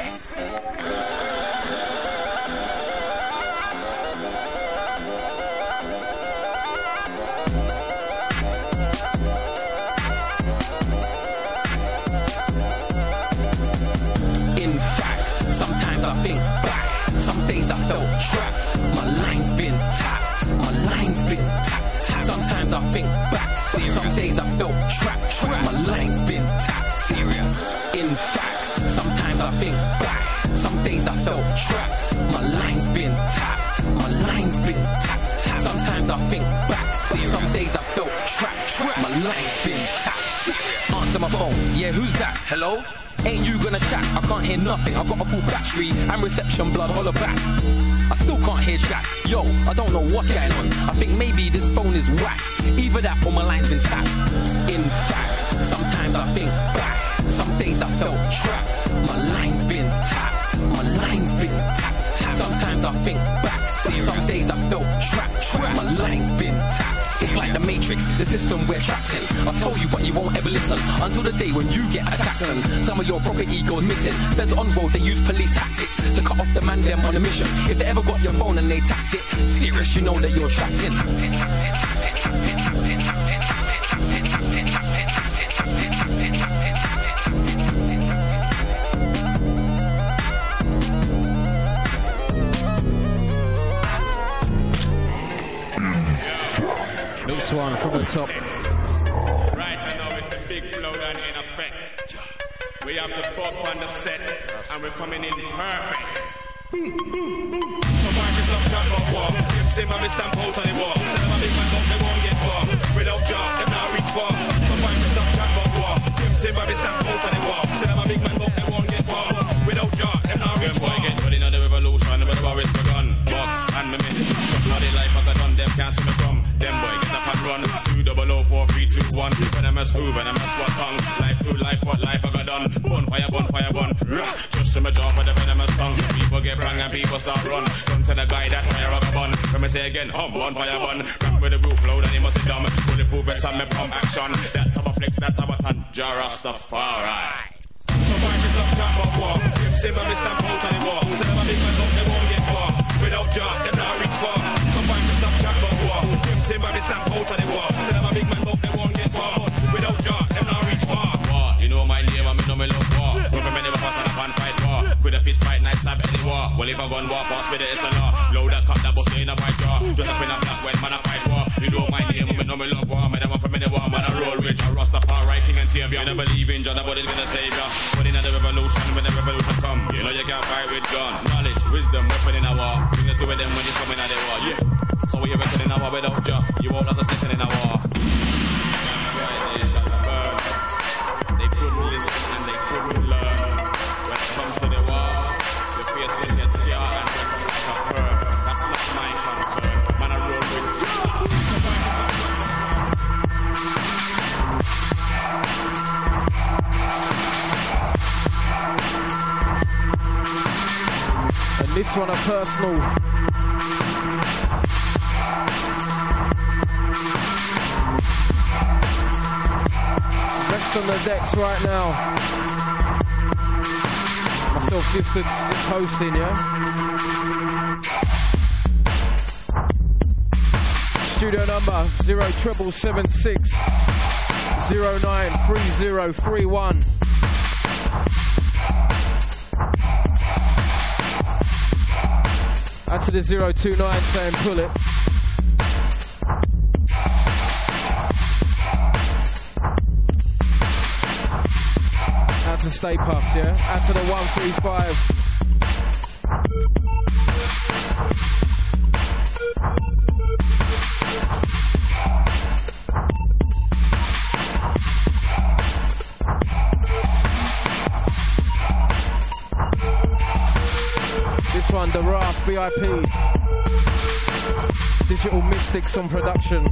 [SPEAKER 7] In fact, sometimes I think back. Some days I felt trapped. My line's been tapped. My line's been tapped. Sometimes I think back. Some days I felt trapped. My line's been tapped. Serious. In fact, sometimes I think back. Some days I felt trapped. My line's been tapped. My line's been tapped. Sometimes I think back. Some days I felt trapped. My line's been tapped. Answer my phone. Yeah, who's that? Hello? Ain't you gonna chat? I can't hear nothing. I've got a full battery and reception, blood holler back. I still can't hear chat. Yo, I don't know what's going on. I think maybe this phone is whack. Either that or my line's been tapped. In fact, sometimes I think back. Some days I felt trapped. My line's been tapped. My line's been tapped. Sometimes I think back. Some days I felt trapped. My line's been tapped. It's like the Matrix, the system we're trapped in. I told you, but you won't ever listen until the day when you get attacked. And some of your proper egos missing. Feds on road, they use police tactics to cut off the man them on a mission. If they ever got your phone and they tapped it, serious, you know that you're trapped in.
[SPEAKER 1] This one from the top.
[SPEAKER 8] Right, I know it's the big flow down in effect. We have the bob on the set, and we're coming in perfect. Boom, boom, boom. Somebody just stop chat about war. Say my bitch stamp out on the wall. Tell them a big man up, they won't get far. Without job, them not reach far. Somebody just stop chat about war. Say my bitch stamp out on the wall. Tell them a big man up, they won't get far. Without job, them not reach far. Get ready now the revolution, but the war is begun. Box and the minute. Some bloody life I got done, them can't see me from. Them boy get up and run. Two double oh four three two one. Venomous who, venomous what tongue. Life through life, what life I got done. Bonfire, bonfire, bun. Just to my jaw for the venomous tongue. People get bang and people start run. Come to the guy that fire up a bun. Come and say again, oh, bonfire bun. Run with the roof load and he must be dumb. Bulletproof vest and me pump action. That type of flex, that type of ton. Jarastafari. Somebody stop chat about war. Say my bitch stamp out on the wall. Say them a big man up, they won't get far. Without job, them not reach far. Somebody stop chat about war. Say my bitch stamp out on the wall. Say them a big man up, they won't get far. Without job, them not reach far. War, you know my name, I know me love war. When me never pass on a pan fight war. With a fist fight, night stab any war. Well if I gun war, pass with it, it's a law. Load that cup, that bust in a white jaw. Just up in a black when man a fight war. You know my name, I know me love war. Me never for me war, man a roll with a Rastafari king and savior. You never believe in Jah, nobody's gonna save ya. But in the revolution, when the revolution come, you know you can't fight with gun. Knowledge, wisdom, weapon in a war. Bring it to them when you come in a the war, yeah. So we reckon in a war without Jah, you won't last a second in a war. That's why they shot the bird. They couldn't listen and they couldn't learn. When it comes to the war, your face will get scared and get like a bird. That's not my concern. Man, I roll with Jah.
[SPEAKER 1] And this one a personal. Next on the decks right now. Myself Distance just hosting, yeah? Studio number zero triple seven six zero nine three zero three one. Add to the zero two nine saying pull it. Add to Stay Puffed, yeah? Add to the one three five. This one, the Graph, B I P. Digital Mystics on production.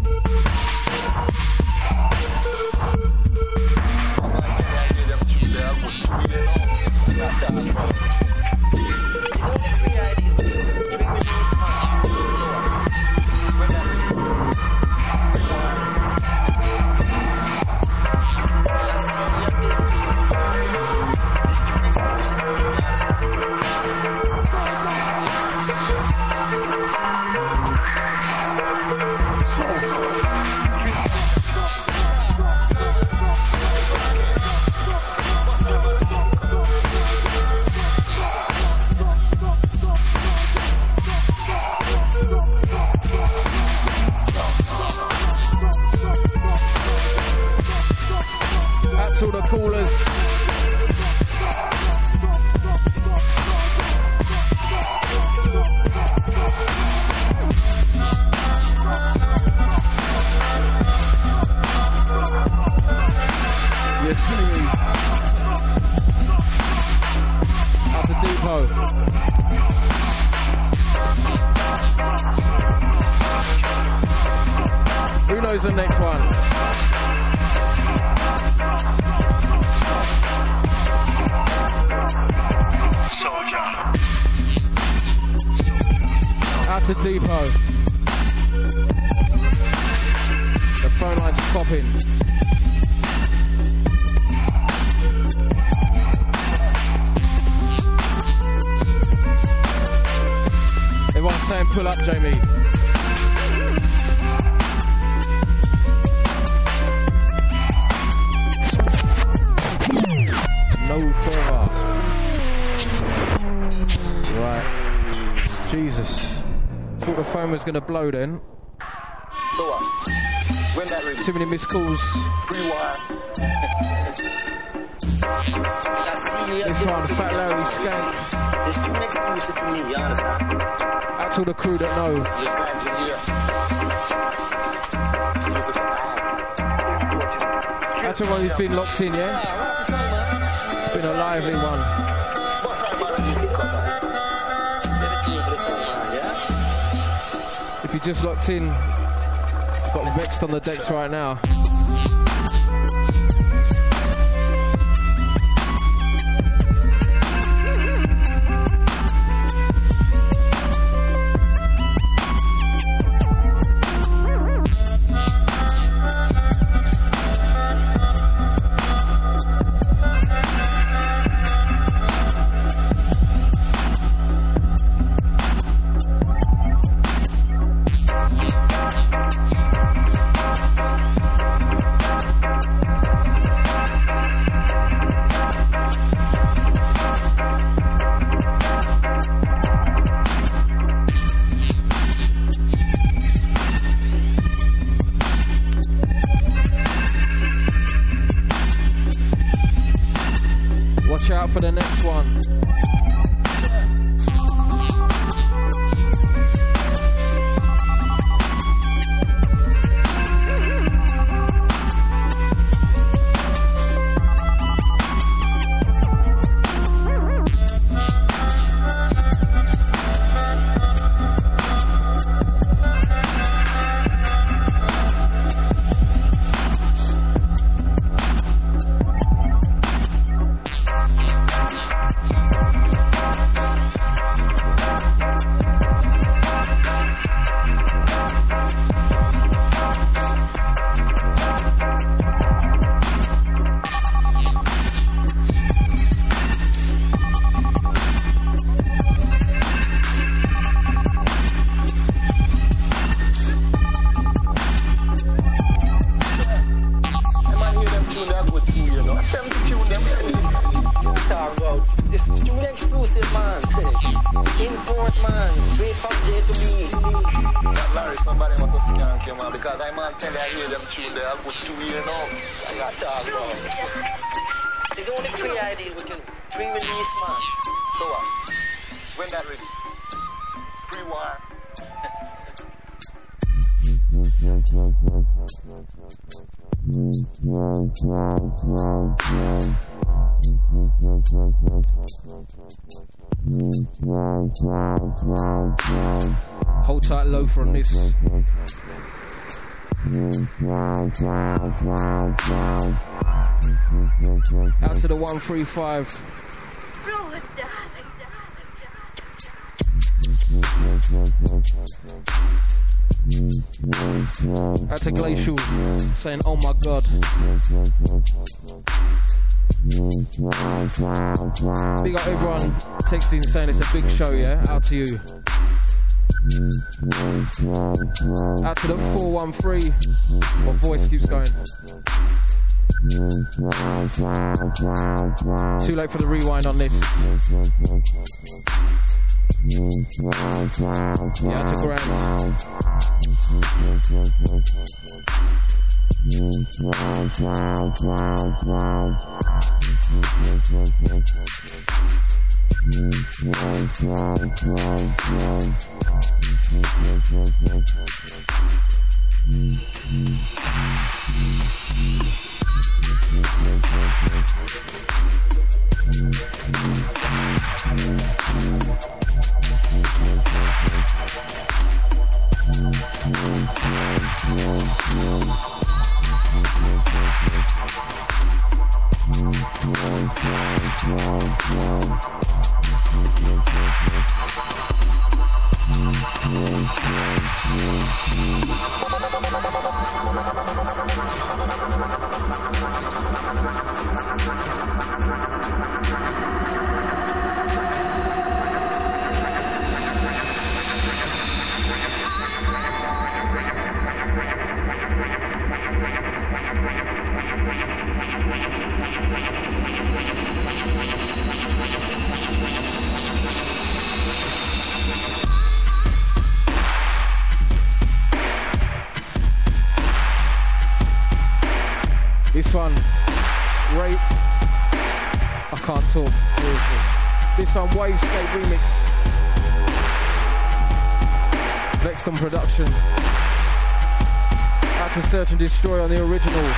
[SPEAKER 1] All the callers. Yes, Jimmy. Out the depot. Who knows the next one? Out to depot. The phone lines are popping. Everyone's saying pull up, Jamie. No further. Right. Jesus. Thought the phone was going to blow then.
[SPEAKER 9] So what? When that ready?
[SPEAKER 1] Too many missed calls.
[SPEAKER 9] Pre-wire.
[SPEAKER 1] This one, Fat Larry Skank.
[SPEAKER 9] It's too exclusive for me, you understand?
[SPEAKER 1] Out to the crew that know. Out to everyone who's been locked in, yeah? It's been a lively one. If you just locked in, I've got Vexed on the decks right now. For the next one. Hold tight low from this. Out to the one three five. Out to Glacial, saying, oh my god. Big up everyone texting saying it's a big show, yeah? Out to you. Out to the four one three. My voice keeps going. Too late for the rewind on this. Yeah, out to Grant. This one, Rape, I can't talk, seriously. This one, Wavescape Remix. Vexed on production. Out to Search and Destroy on the original.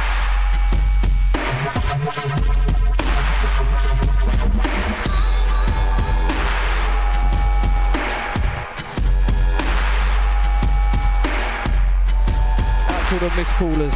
[SPEAKER 1] Out to the miscallers.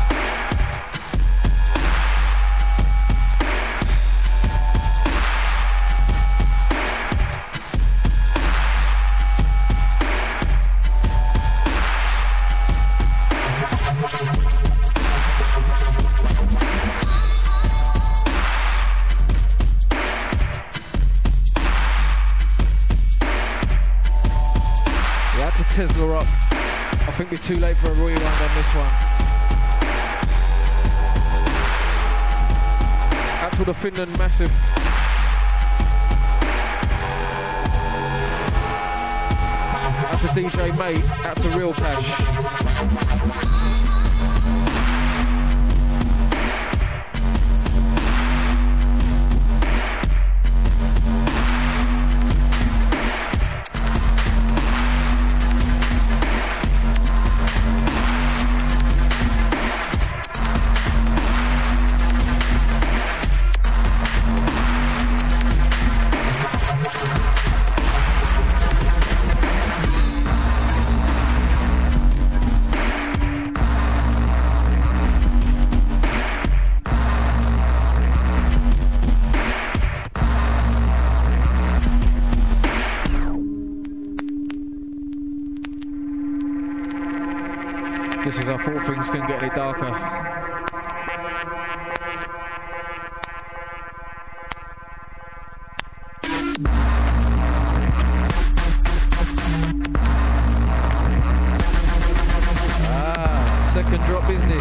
[SPEAKER 1] Tesla up. I think we're too late for a rewind on this one. Out to the Finland Massive. Out to D J Mate. Out to Real Cash. This is I thought things couldn't get any darker. Ah, second drop business.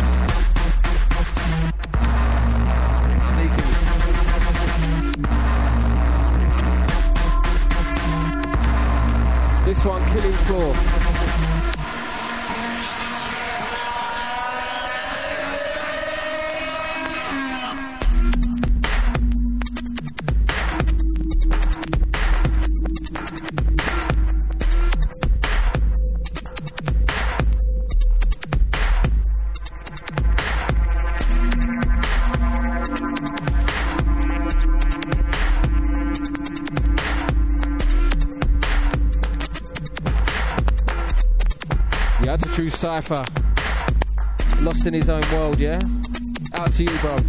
[SPEAKER 1] Sneaky. This one, Killing Floor. Out to True Cypher. Lost in his own world, yeah? Out to you, bro.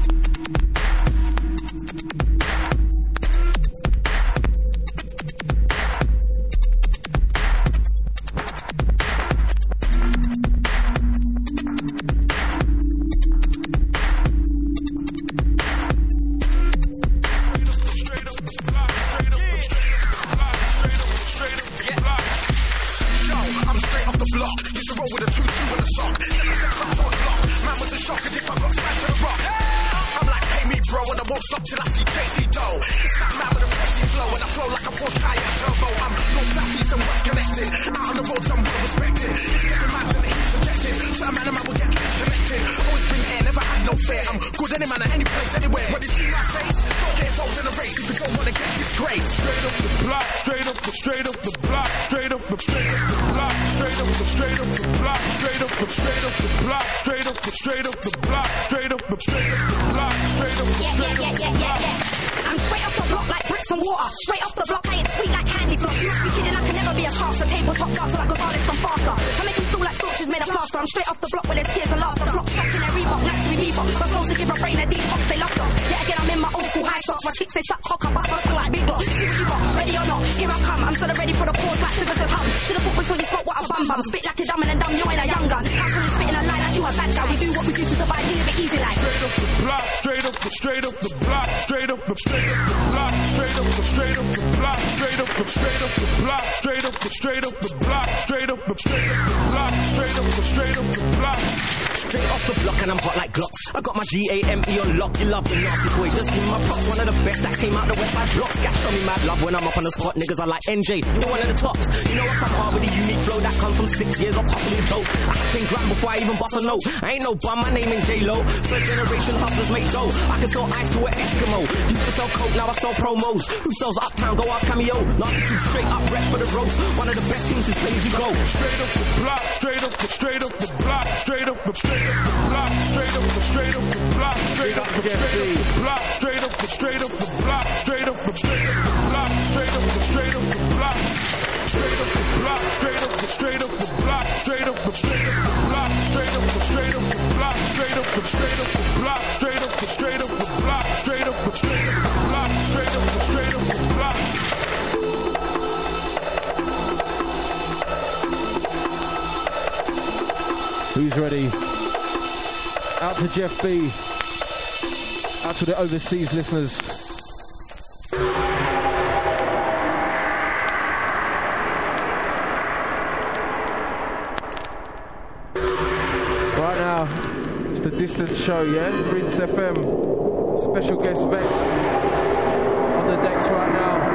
[SPEAKER 5] G A M E on lock, you love the nasty boy. Just give my props, one of the best that came out the West Side blocks. Gas show me mad love when I'm up on the spot. Niggas are like N J, you're one of the tops. You know what, I'm hard with a unique flow that comes from six years of hustling dope. I had ten grand before I even bust a note. I ain't no bum, my name ain't J-Lo. Third generation hustlers make dough. I can sell ice to an Eskimo. Used to sell coke, now I sell promos. Who sells Uptown, go ask Cameo. Nasty two straight up rep for the roast. One of the best teams is Play As You Go.
[SPEAKER 8] Straight up the block, straight up the, straight up the block, straight up the, straight up the block, straight up the, straight up the block, straight up the, straight up the block, straight up the, straight up the block, straight up the, straight up the block, straight up the, straight up the block, straight up the block, straight up the, straight up the block, straight up the, straight up the block, straight up the, straight up the block, straight up the, straight up the block, straight up the, straight up the block, straight up the, straight up the block, straight up the, straight up the block.
[SPEAKER 1] Who's ready? Out to Jeff B. Out to the overseas listeners. Right now, it's the Distance Show, yeah? Rinse F M. Special guest Vexed on the decks right now.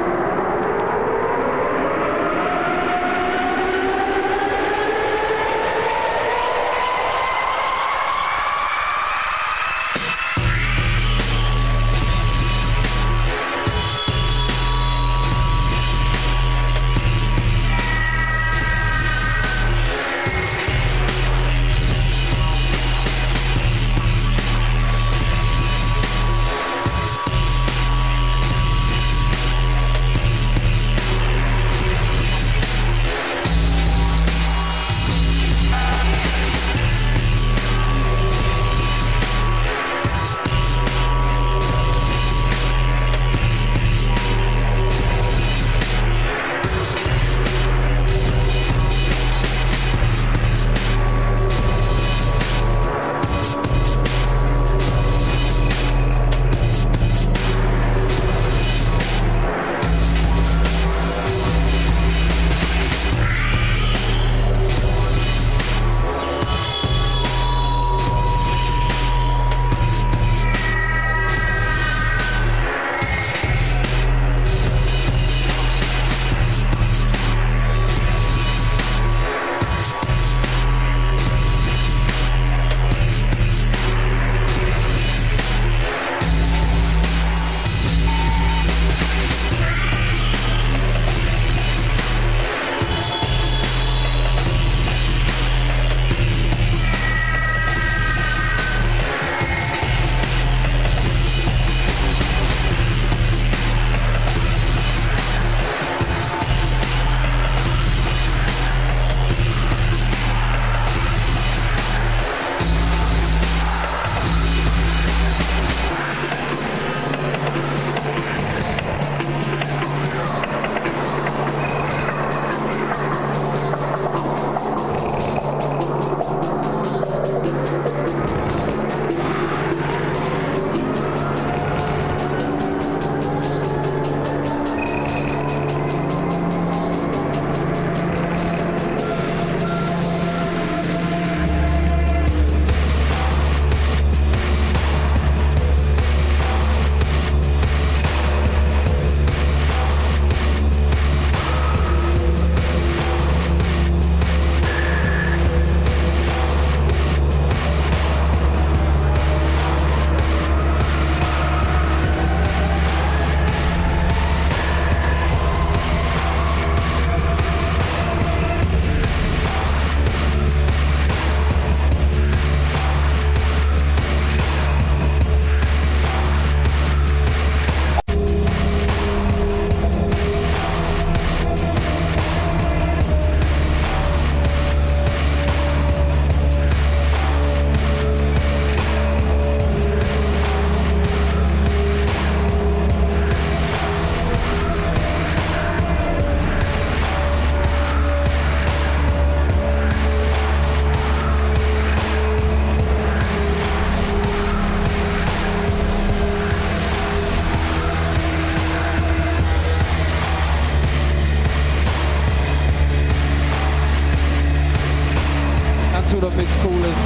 [SPEAKER 1] to the missed callers.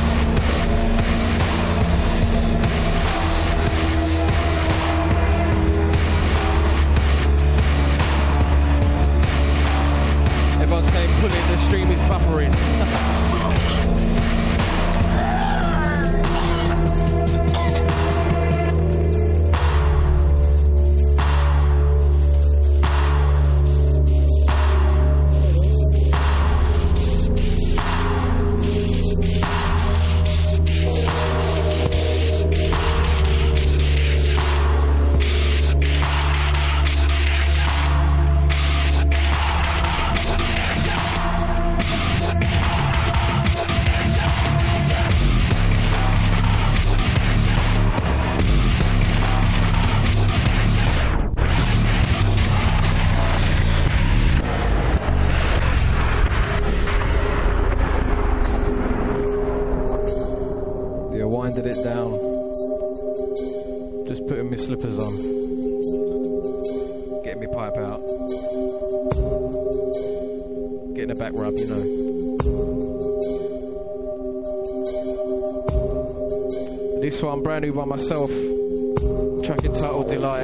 [SPEAKER 1] Everyone's saying pull it, the stream is buffering. It down. Just putting my slippers on. Getting my pipe out. Getting a back rub, you know. This one brand new by myself. Track entitled Delight.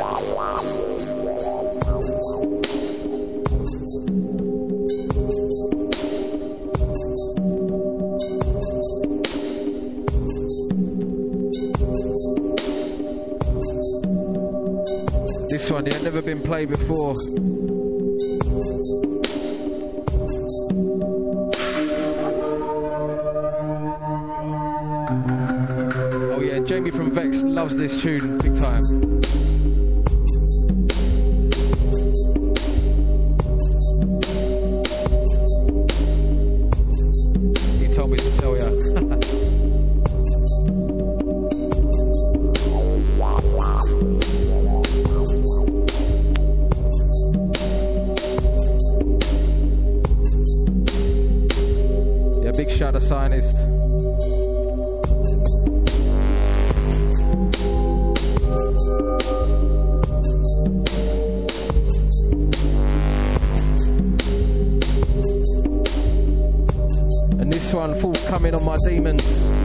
[SPEAKER 1] This one, yeah, never been played before. Oh yeah, Jamie from Vex loves this tune big time. He told me to tell ya. Big shout to Scientist. And this one forthcoming on my Demons.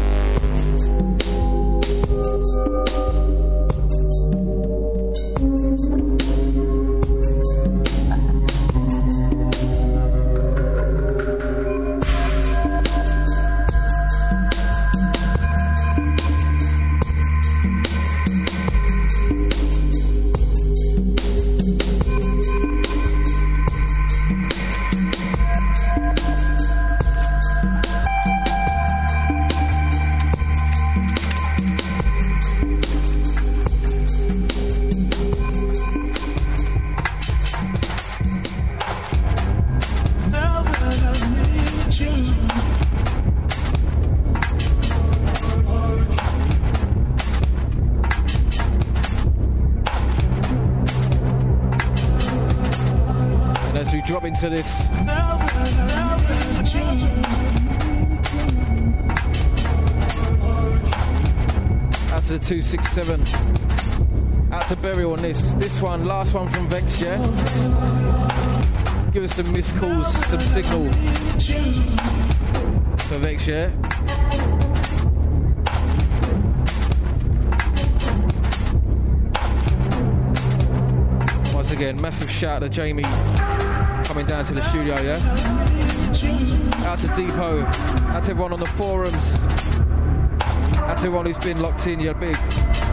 [SPEAKER 1] Drop into this. Out to the two six seven. Out to Burial on this. This one, last one from Vex, yeah? Give us some missed calls, some signal for Vex, yeah? Once again, massive shout out to Jamie coming down to the studio, yeah? Out to Depot, out to everyone on the forums, out to everyone who's been locked in, you're big.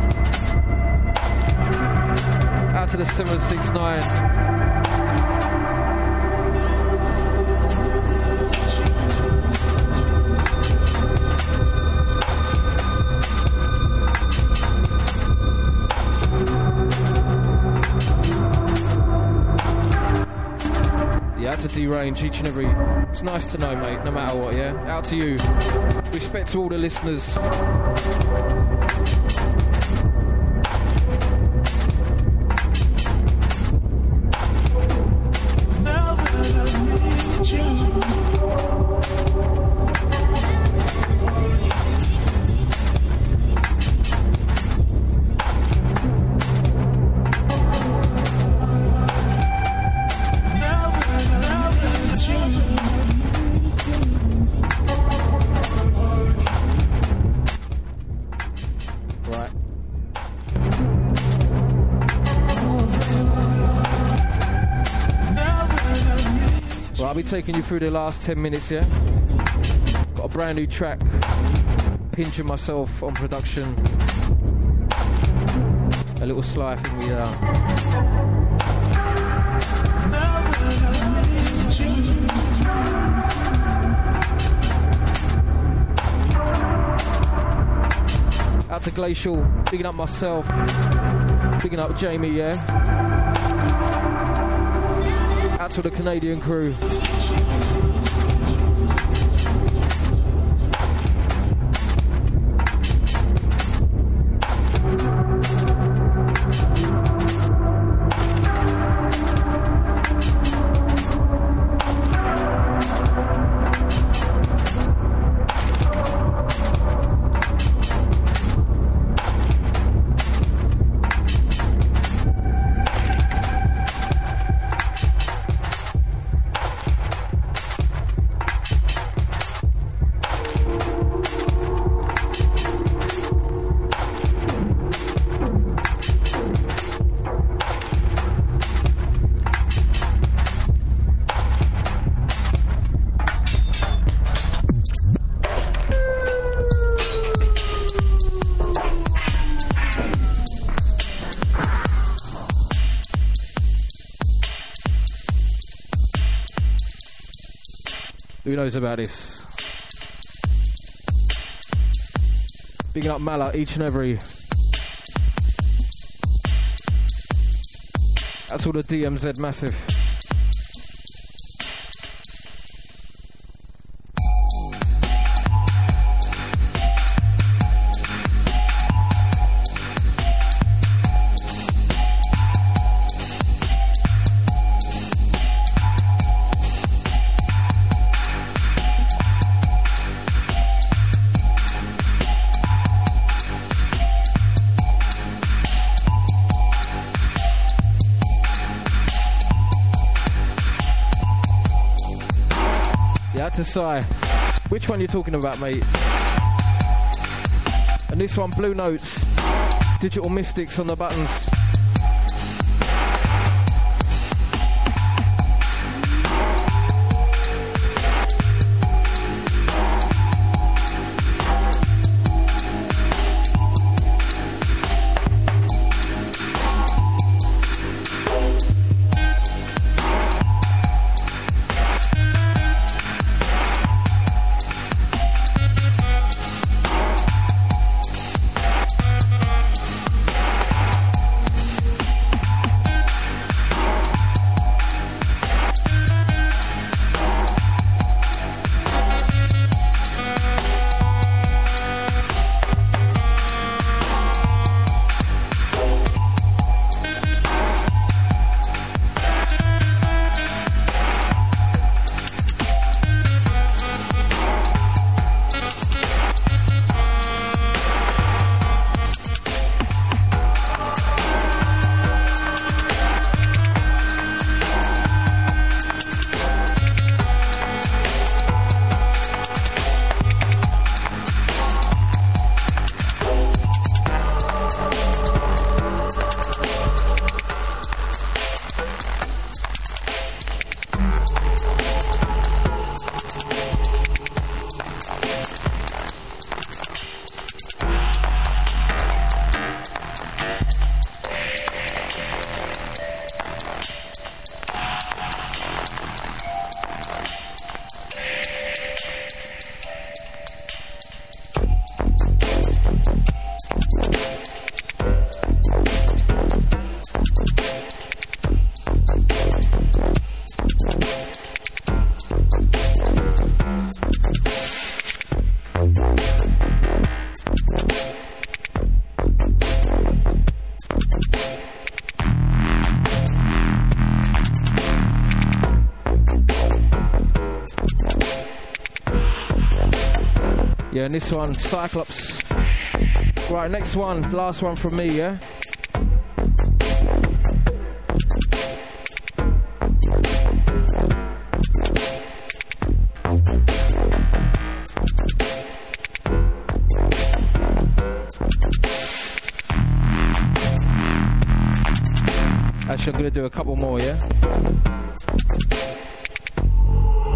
[SPEAKER 1] Out to the seven six nine. Out to D-Range, each and every. It's nice to know, mate, no matter what, yeah? Out to you. Respect to all the listeners. taking you through the last ten minutes, yeah? Got a brand new track, pinching myself on production. A little sly for me now. Out to Glacial, bigging up myself, bigging up Jamie, yeah? Out to the Canadian crew. Who knows about this? Bigging up Mala each and every. That's all the D M Z massive. To Sai. Which one you talking about, mate? And this one, Blue Notes, Digital Mystics on the buttons. Yeah, and this one, Cyclops. Right, next one, last one from me, yeah? Actually, I'm gonna do a couple more, yeah?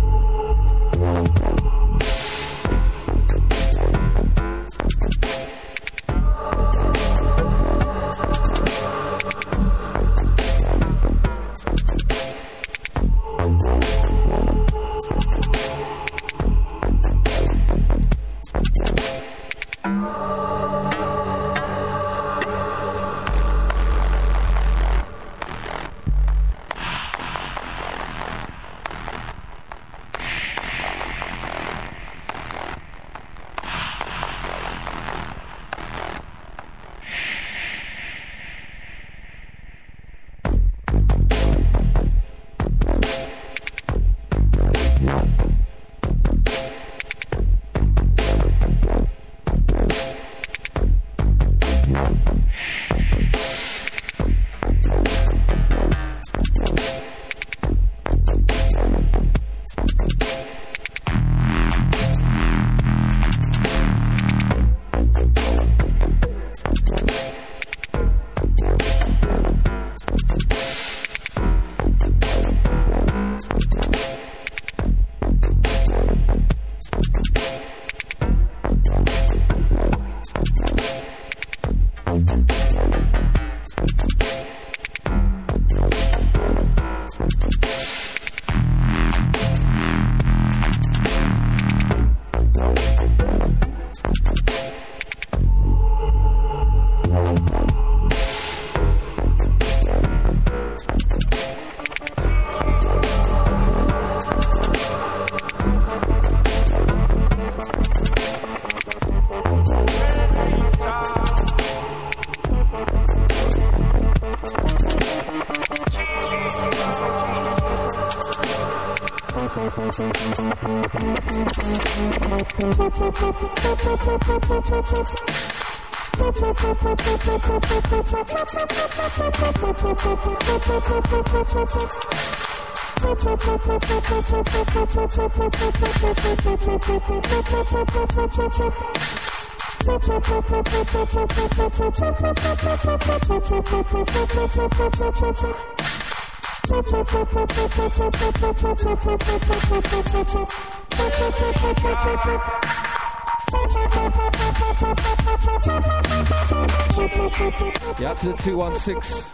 [SPEAKER 1] Yeah, out to the two one six.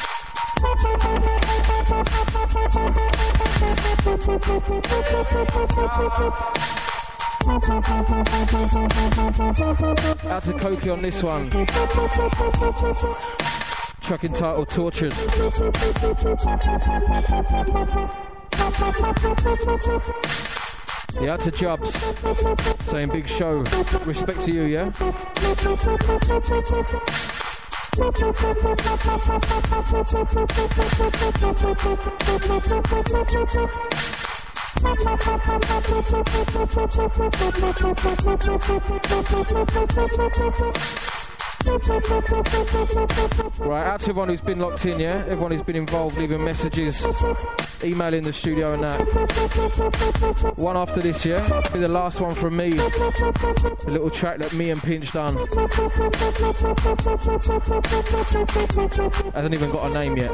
[SPEAKER 1] Out to Koki on this one. Track entitled Tortured. Yeah, out to Jubs. Saying big show. Respect to you, yeah? Right, out to everyone who's been locked in, yeah? Everyone who's been involved, leaving messages, emailing the studio and that. One after this, yeah? Be the last one from me. A little track that me and Pinch done. Hasn't even got a name yet.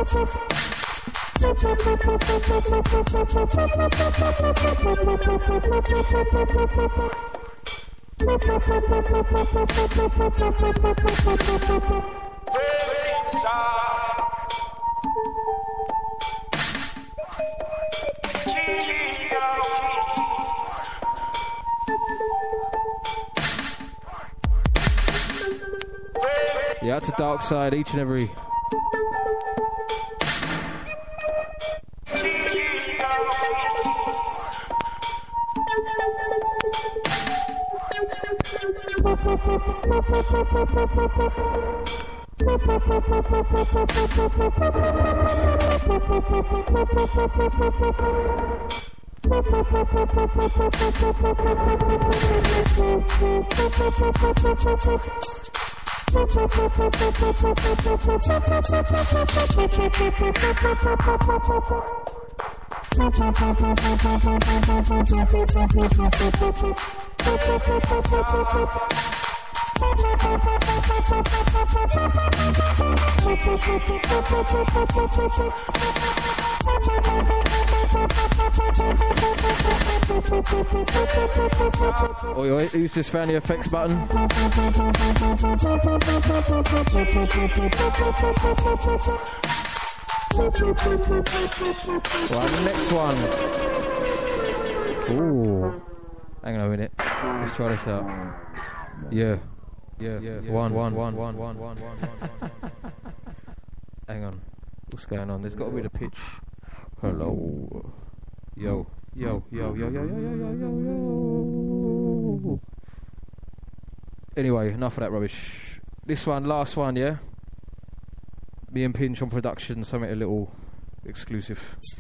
[SPEAKER 1] Yeah, it's a dark side each and every. Oi, oi, who's this found the effects button? Right, next one. Ooh. Hang on a minute. Let's try this out. Yeah. Yeah, yeah, yeah. One, one, one, one, one, one, one, one. Hang on. What's going on? There's got to be the pitch. Hello. Yo. Yo, yo, yo, yo, yo, yo, yo, yo, yo. Anyway, enough of that rubbish. This one, last one, yeah? Me and Pinch on production, something a little exclusive.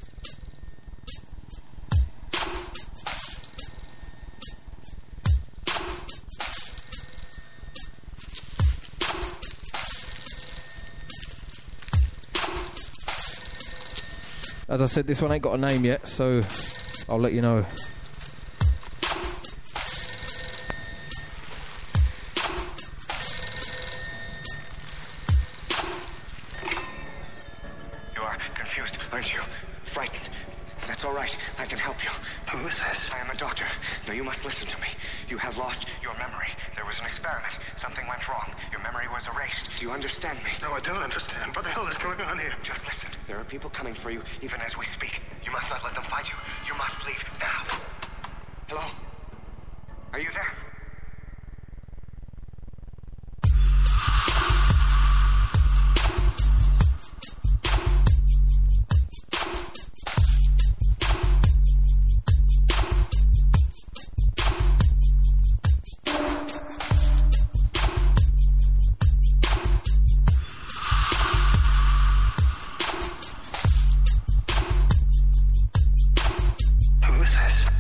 [SPEAKER 1] As I said, this one ain't got a name yet, so I'll let you know.
[SPEAKER 4] You are confused, aren't you? Frightened. That's all right. I can help you. Who is this? I am a doctor. Now you must listen to me. You have lost your memory. There was an experiment. Something went wrong. Your memory was erased. Do you understand me?
[SPEAKER 10] No, I don't understand. What the hell is going on here?
[SPEAKER 4] Just listen. There are people coming for you, even as we speak. You must not let them find you. You must leave now. Hello? Are you there?
[SPEAKER 10] Who is this?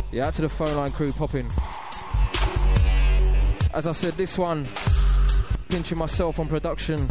[SPEAKER 1] Yeah, out to the phone line crew popping. As I said, this one, pinching myself on production.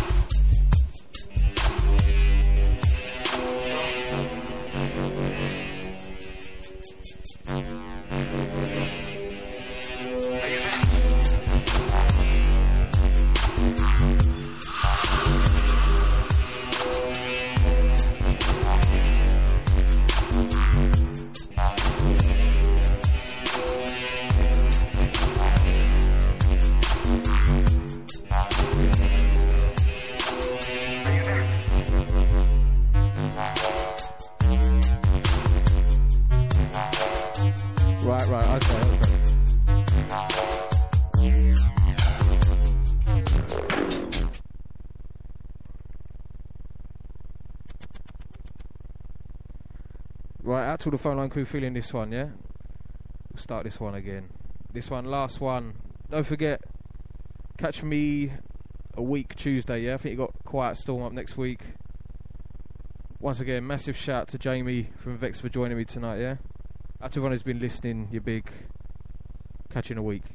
[SPEAKER 1] To the phone line crew feeling this one, yeah? We'll start this one again. This one, last one. Don't forget, catch me a week Tuesday, yeah? I think you got Quiet Storm up next week. Once again, massive shout to Jamie from Vex for joining me tonight, yeah? Out to everyone who's been listening, you're big. Catch you in a week.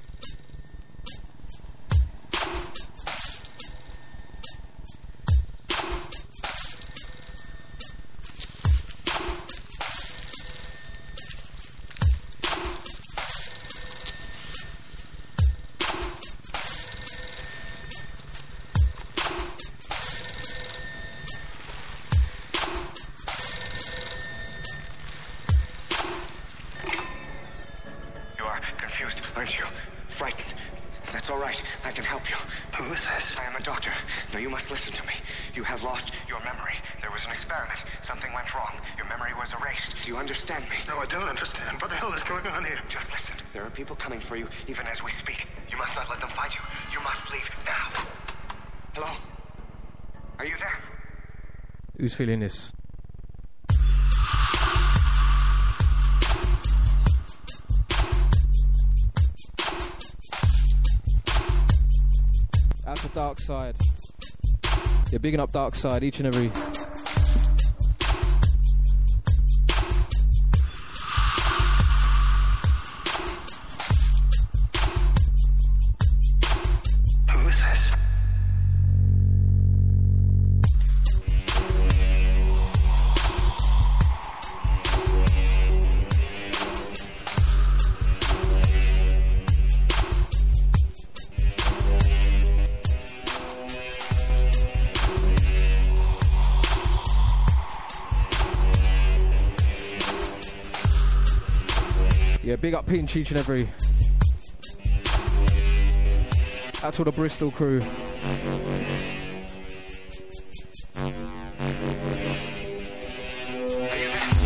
[SPEAKER 4] For you, even as we speak. You must not let them find you. You must leave now. Hello? Are you there?
[SPEAKER 1] Who's feeling this? Out to Dark Side. You're bigging up Dark Side each and every. Yeah, big up Pinch each and every. Out to the Bristol crew.
[SPEAKER 4] Are you there?